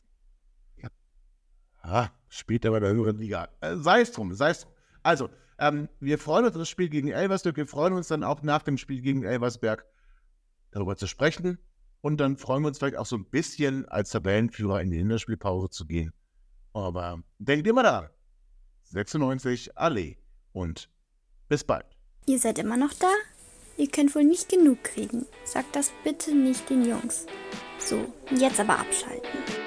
Ah, spielt er bei der höheren Liga. Äh, sei es drum, sei es drum. Also, ähm, wir freuen uns auf das Spiel gegen Elversberg. Wir freuen uns dann auch nach dem Spiel gegen Elversberg darüber zu sprechen. Und dann freuen wir uns vielleicht auch so ein bisschen als Tabellenführer in die Länderspielpause zu gehen. Aber denkt immer daran. sechsundneunzig, Allee. Und bis bald. Ihr seid immer noch da? Ihr könnt wohl nicht genug kriegen. Sagt das bitte nicht den Jungs. So, jetzt aber abschalten.